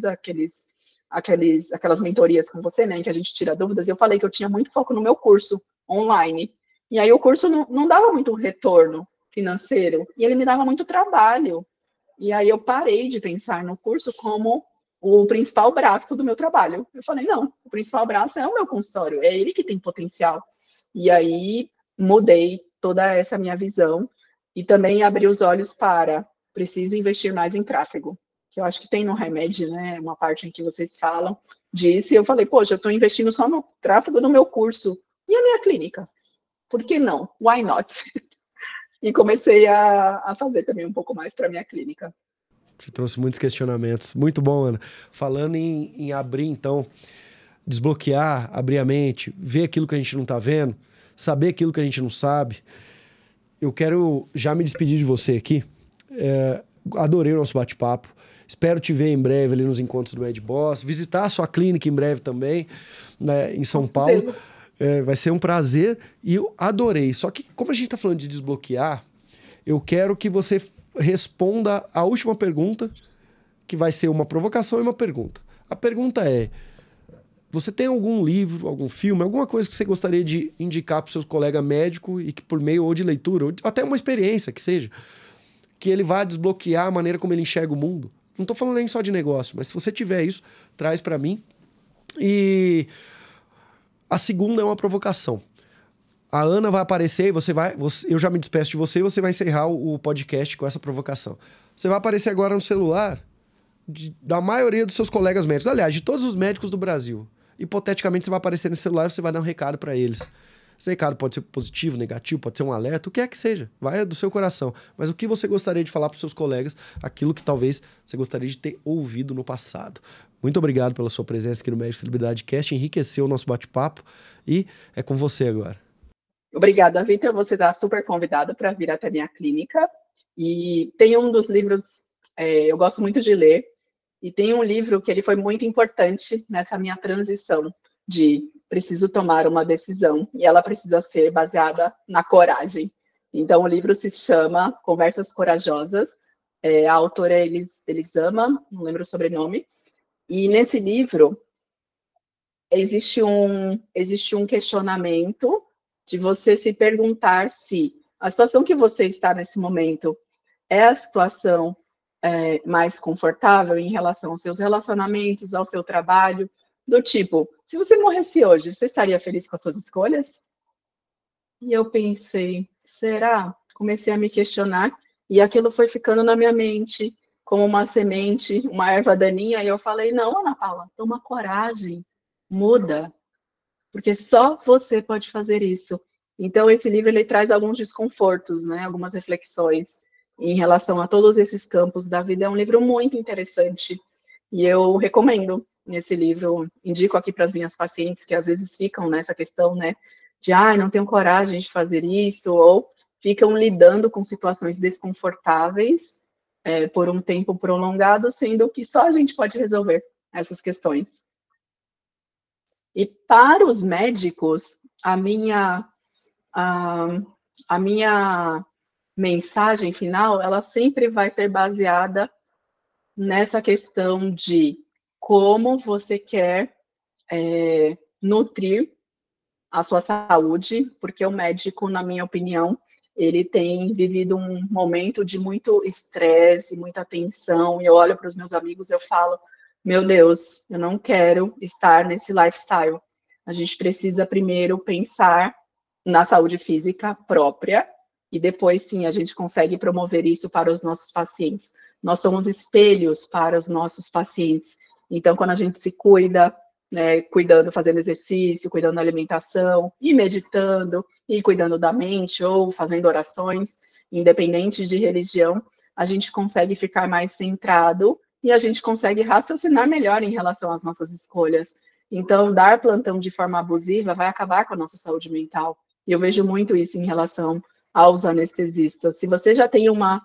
aquelas mentorias com você, né, em que a gente tira dúvidas, e eu falei que eu tinha muito foco no meu curso online, e aí o curso não dava muito retorno financeiro, e ele me dava muito trabalho, e aí eu parei de pensar no curso como o principal braço do meu trabalho. Eu falei, não, o principal braço é o meu consultório, é ele que tem potencial. E aí mudei toda essa minha visão e também abri os olhos para preciso investir mais em tráfego, que eu acho que tem no HighMed, né, uma parte em que vocês falam disso, e eu falei, poxa, eu estou investindo só no tráfego do meu curso, e a minha clínica? Por que não? Why not? E comecei a fazer também um pouco mais para a minha clínica. Te trouxe muitos questionamentos. Muito bom, Ana. Falando em abrir, então, desbloquear, abrir a mente, ver aquilo que a gente não está vendo, saber aquilo que a gente não sabe. Eu quero já me despedir de você aqui. Adorei o nosso bate-papo. Espero te ver em breve ali nos encontros do Med Boss, visitar a sua clínica em breve também, né, em São Paulo. Vai ser um prazer e eu adorei. Só que, como a gente está falando de desbloquear, eu quero que você responda a última pergunta, que vai ser uma provocação e uma pergunta. A pergunta é: você tem algum livro, algum filme, alguma coisa que você gostaria de indicar para o seu colega médico e que por meio ou de leitura, ou até uma experiência que seja, que ele vá desbloquear a maneira como ele enxerga o mundo? Não estou falando nem só de negócio, mas se você tiver isso, traz para mim. E a segunda é uma provocação. A Ana vai aparecer e eu já me despeço de você e você vai encerrar o podcast com essa provocação. Você vai aparecer agora no celular da maioria dos seus colegas médicos. Aliás, de todos os médicos do Brasil. Hipoteticamente, você vai aparecer no celular e você vai dar um recado para eles. Esse recado pode ser positivo, negativo, pode ser um alerta, o que é que seja. Vai do seu coração. Mas o que você gostaria de falar para os seus colegas, aquilo que talvez você gostaria de ter ouvido no passado. Muito obrigado pela sua presença aqui no Médico Celebridade Cast, enriqueceu o nosso bate-papo e é com você agora. Obrigada, Vitor. Você está super convidado para vir até minha clínica. E tem um dos livros, eu gosto muito de ler, e tem um livro que ele foi muito importante nessa minha transição de preciso tomar uma decisão, e ela precisa ser baseada na coragem. Então, o livro se chama Conversas Corajosas, a autora é Elisama, não lembro o sobrenome, e nesse livro existe um questionamento de você se perguntar se a situação que você está nesse momento é a situação mais confortável em relação aos seus relacionamentos, ao seu trabalho, do tipo, se você morresse hoje, você estaria feliz com as suas escolhas? E eu pensei, será? Comecei a me questionar e aquilo foi ficando na minha mente como uma semente, uma erva daninha, e eu falei, não, Ana Paula, toma coragem, muda, porque só você pode fazer isso. Então, esse livro ele traz alguns desconfortos, né? Algumas reflexões em relação a todos esses campos da vida. É um livro muito interessante e eu recomendo esse livro. Indico aqui para as minhas pacientes que às vezes ficam nessa questão, né? De, não tenho coragem de fazer isso, ou ficam lidando com situações desconfortáveis por um tempo prolongado, sendo que só a gente pode resolver essas questões. E para os médicos, a minha mensagem final, ela sempre vai ser baseada nessa questão de como você quer nutrir a sua saúde, porque o médico, na minha opinião, ele tem vivido um momento de muito estresse, muita tensão, e eu olho para os meus amigos e eu falo, meu Deus, eu não quero estar nesse lifestyle. A gente precisa primeiro pensar na saúde física própria, e depois, sim, a gente consegue promover isso para os nossos pacientes. Nós somos espelhos para os nossos pacientes. Então, quando a gente se cuida, né, cuidando, fazendo exercício, cuidando da alimentação, e meditando, e cuidando da mente, ou fazendo orações, independente de religião, a gente consegue ficar mais centrado e a gente consegue raciocinar melhor em relação às nossas escolhas. Então, dar plantão de forma abusiva vai acabar com a nossa saúde mental. E eu vejo muito isso em relação aos anestesistas. Se você já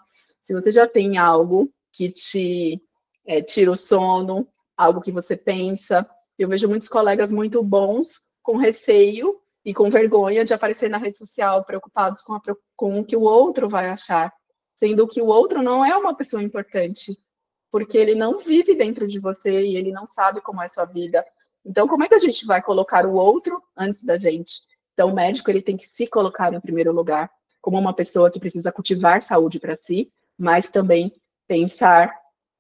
tem algo que te tira o sono, algo que você pensa, eu vejo muitos colegas muito bons com receio e com vergonha de aparecer na rede social, preocupados com o que o outro vai achar, sendo que o outro não é uma pessoa importante, porque ele não vive dentro de você e ele não sabe como é a sua vida. Então, como é que a gente vai colocar o outro antes da gente? Então, o médico ele tem que se colocar em primeiro lugar, como uma pessoa que precisa cultivar saúde para si, mas também pensar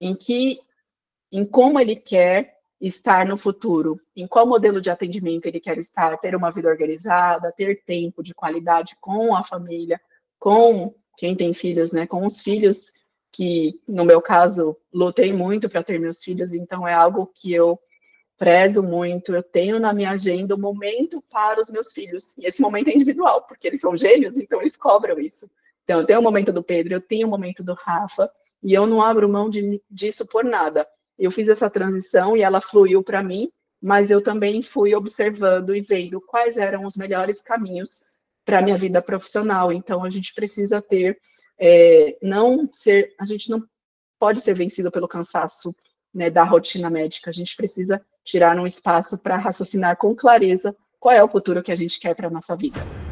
em como ele quer estar no futuro, em qual modelo de atendimento ele quer estar, ter uma vida organizada, ter tempo de qualidade com a família, com quem tem filhos, né, com os filhos, que no meu caso, lutei muito para ter meus filhos, então é algo que eu prezo muito, eu tenho na minha agenda um momento para os meus filhos, e esse momento é individual, porque eles são gêmeos, então eles cobram isso. Então, eu tenho o momento do Pedro, eu tenho o momento do Rafa, e eu não abro mão disso por nada. Eu fiz essa transição e ela fluiu para mim, mas eu também fui observando e vendo quais eram os melhores caminhos para a minha vida profissional. Então, a gente precisa ter, a gente não pode ser vencido pelo cansaço, né, da rotina médica. A gente precisa tirar um espaço para raciocinar com clareza qual é o futuro que a gente quer para a nossa vida.